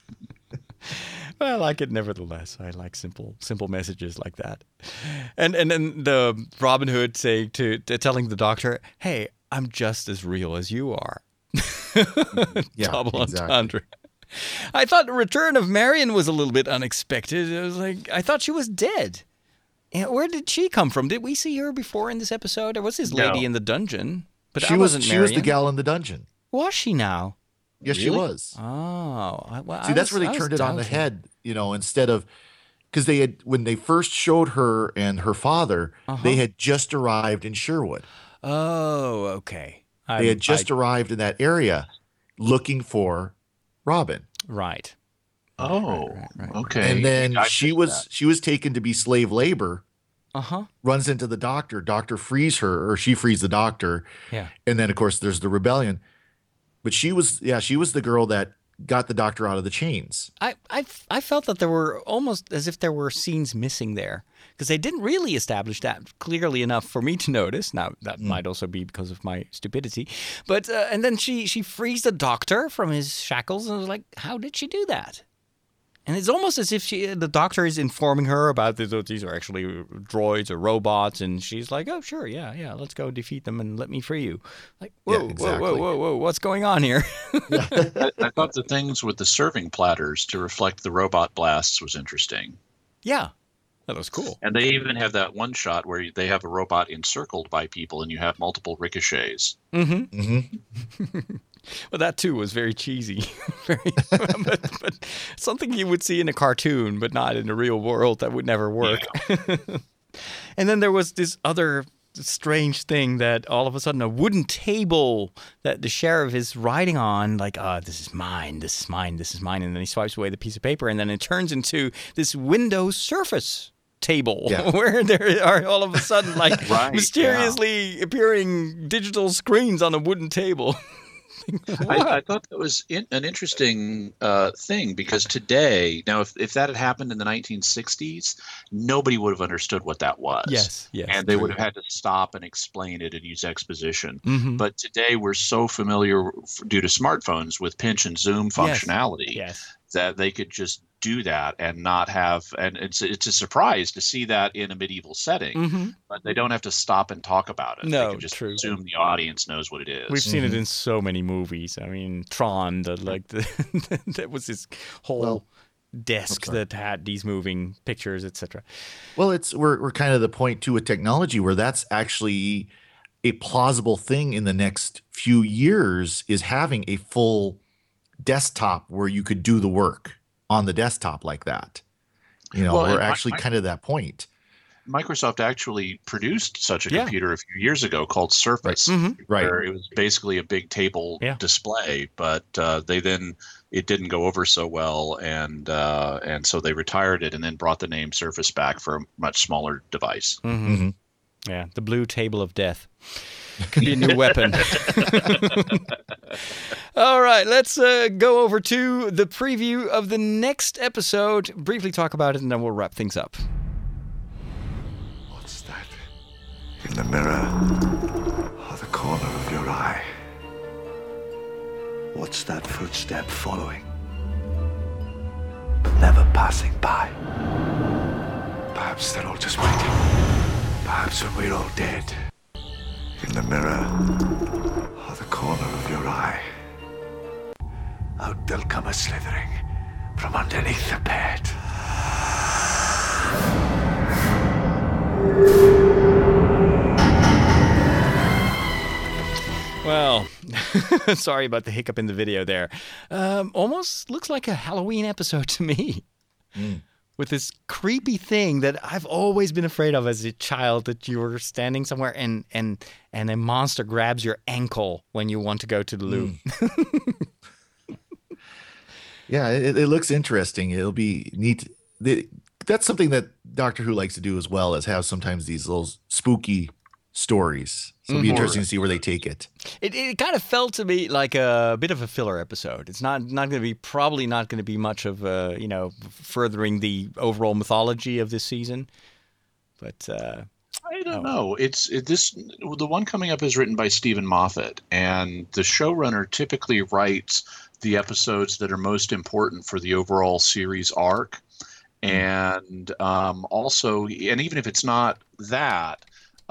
I like it nevertheless. I like simple messages like that. And then the Robin Hood saying telling the Doctor, "Hey, I'm just as real as you are." Double entendre. I thought the return of Marion was a little bit unexpected. It was like, I thought she was dead. Where did she come from? Did we see her before in this episode? There was this lady in the dungeon, but she was the gal in the dungeon. Was she now? Yes, really? She was. Oh, well, see, that's where they turned it on the head. Instead of because they had when they first showed her and her father, they had just arrived in Sherwood. Oh, okay. They had just arrived in that area, looking for Robin. Right. Oh, right. Okay. And then she was taken to be slave labor. Runs into the Doctor. Doctor frees her, or she frees the Doctor. Yeah. And then of course there's the rebellion. But she was the girl that got the Doctor out of the chains. I felt that there were almost as if there were scenes missing there, because they didn't really establish that clearly enough for me to notice. Now that might also be because of my stupidity, but and then she frees the Doctor from his shackles, and I was like, how did she do that? And it's almost as if the Doctor is informing her about these are actually droids or robots, and she's like, "Oh, sure, yeah, let's go defeat them and let me free you." Like, whoa, what's going on here? I thought the things with the serving platters to reflect the robot blasts was interesting. Yeah, that was cool. And they even have that one shot where they have a robot encircled by people, and you have multiple ricochets. Well, that too was very cheesy, but something you would see in a cartoon, but not in the real world. That would never work. Yeah. And then there was this other strange thing that all of a sudden a wooden table that the sheriff is writing on, like, this is mine, this is mine, this is mine, and then he swipes away the piece of paper, and then it turns into this Windows Surface table where there are all of a sudden like mysteriously appearing digital screens on a wooden table. I thought that was an interesting thing, because today, now if that had happened in the 1960s, nobody would have understood what that was. Yes, and they would have had to stop and explain it and use exposition. Mm-hmm. But today we're so familiar due to smartphones with pinch and zoom functionality that they could just do that and not have, and it's a surprise to see that in a medieval setting, but they don't have to stop and talk about it. No, they can just true. assume the audience knows what it is. We've seen it in so many movies. I mean, Tron, that was this whole desk that had these moving pictures, etc. Well, we're kind of the point too with technology where that's actually a plausible thing in the next few years, is having a full desktop where you could do the work on the desktop like that. We're actually kind of that point. Microsoft actually produced such a computer a few years ago called Surface, where it was basically a big table display, but it didn't go over so well, and so they retired it and then brought the name Surface back for a much smaller device. Yeah, the blue table of death. Could be a new weapon. All right, let's go over to the preview of the next episode, briefly talk about it, and then we'll wrap things up. What's that? In the mirror or the corner of your eye? What's that footstep following, but never passing by? Perhaps they're all just waiting. Perhaps when we're all dead. In the mirror or the corner of your eye. Out they'll come a-slithering from underneath the bed. Well, sorry about the hiccup in the video there. Almost looks like a Halloween episode to me. With this creepy thing that I've always been afraid of as a child, that you were standing somewhere and a monster grabs your ankle when you want to go to the loo. Yeah, it looks interesting. It'll be neat. That's something that Doctor Who likes to do as well, is have sometimes these little spooky stories. So it'll be interesting to see where they take it. It kind of felt to me like a bit of a filler episode. It's probably not going to be much of furthering the overall mythology of this season. But I don't know. The one coming up is written by Stephen Moffat, and the showrunner typically writes the episodes that are most important for the overall series arc. And also, and even if it's not that,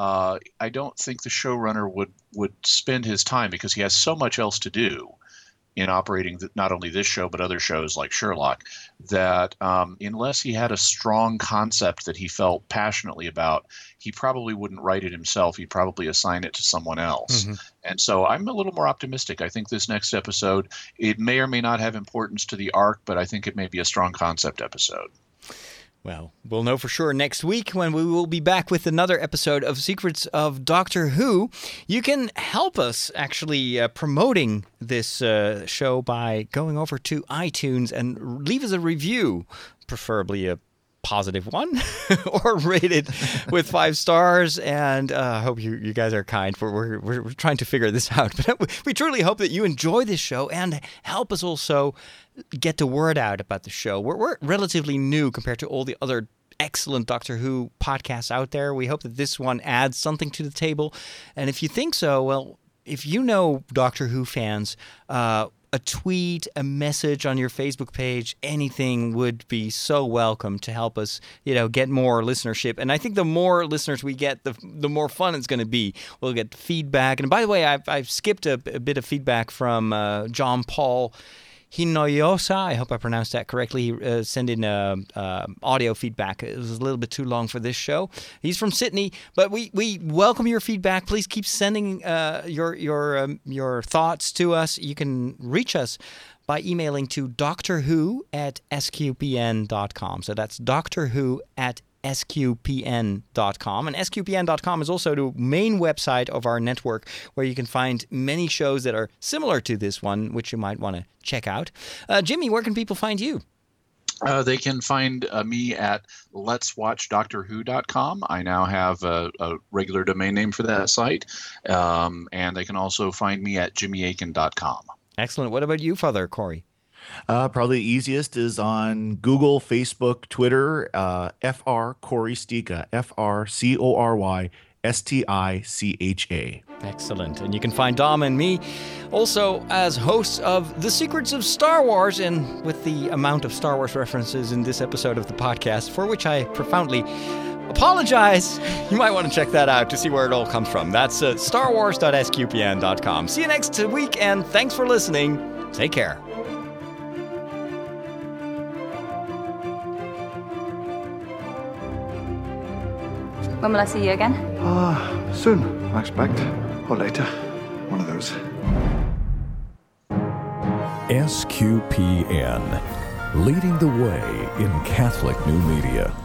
I don't think the showrunner would spend his time, because he has so much else to do in operating not only this show but other shows like Sherlock, that unless he had a strong concept that he felt passionately about, he probably wouldn't write it himself. He'd probably assign it to someone else. And so I'm a little more optimistic. I think this next episode, it may or may not have importance to the arc, but I think it may be a strong concept episode. Well, we'll know for sure next week when we will be back with another episode of Secrets of Doctor Who. You can help us actually promoting this show by going over to iTunes and leave us a review, preferably a positive one, or rate it with 5 stars. And I hope you guys are kind. We're trying to figure this out. But we truly hope that you enjoy this show and help us also get the word out about the show. We're relatively new compared to all the other excellent Doctor Who podcasts out there. We hope that this one adds something to the table. And if you think so, well, if you know Doctor Who fans, a tweet, a message on your Facebook page, anything would be so welcome to help us, get more listenership. And I think the more listeners we get, the more fun it's going to be. We'll get feedback. And by the way, I've skipped a bit of feedback from John Paul Hinoyosa. I hope I pronounced that correctly. He sent in audio feedback. It was a little bit too long for this show. He's from Sydney, but we welcome your feedback. Please keep sending your thoughts to us. You can reach us by emailing to doctorwho@sqpn.com. So that's doctorwho@sqpn.com. And sqpn.com is also the main website of our network, where you can find many shows that are similar to this one, which you might want to check out. Jimmy, where can people find you? They can find me at letswatchdoctorwho.com. I now have a regular domain name for that site. And they can also find me at jimmyakin.com. Excellent. What about you, Father Cory? Probably the easiest is on Google, Facebook, Twitter, FR Cory Sticha, FRCORYSTICHA. Excellent. And you can find Dom and me also as hosts of The Secrets of Star Wars, and with the amount of Star Wars references in this episode of the podcast, for which I profoundly apologize, you might want to check that out to see where it all comes from. That's starwars.sqpn.com. See you next week, and thanks for listening. Take care. When will I see you again? Soon, I expect. Or later. One of those. SQPN, leading the way in Catholic new media.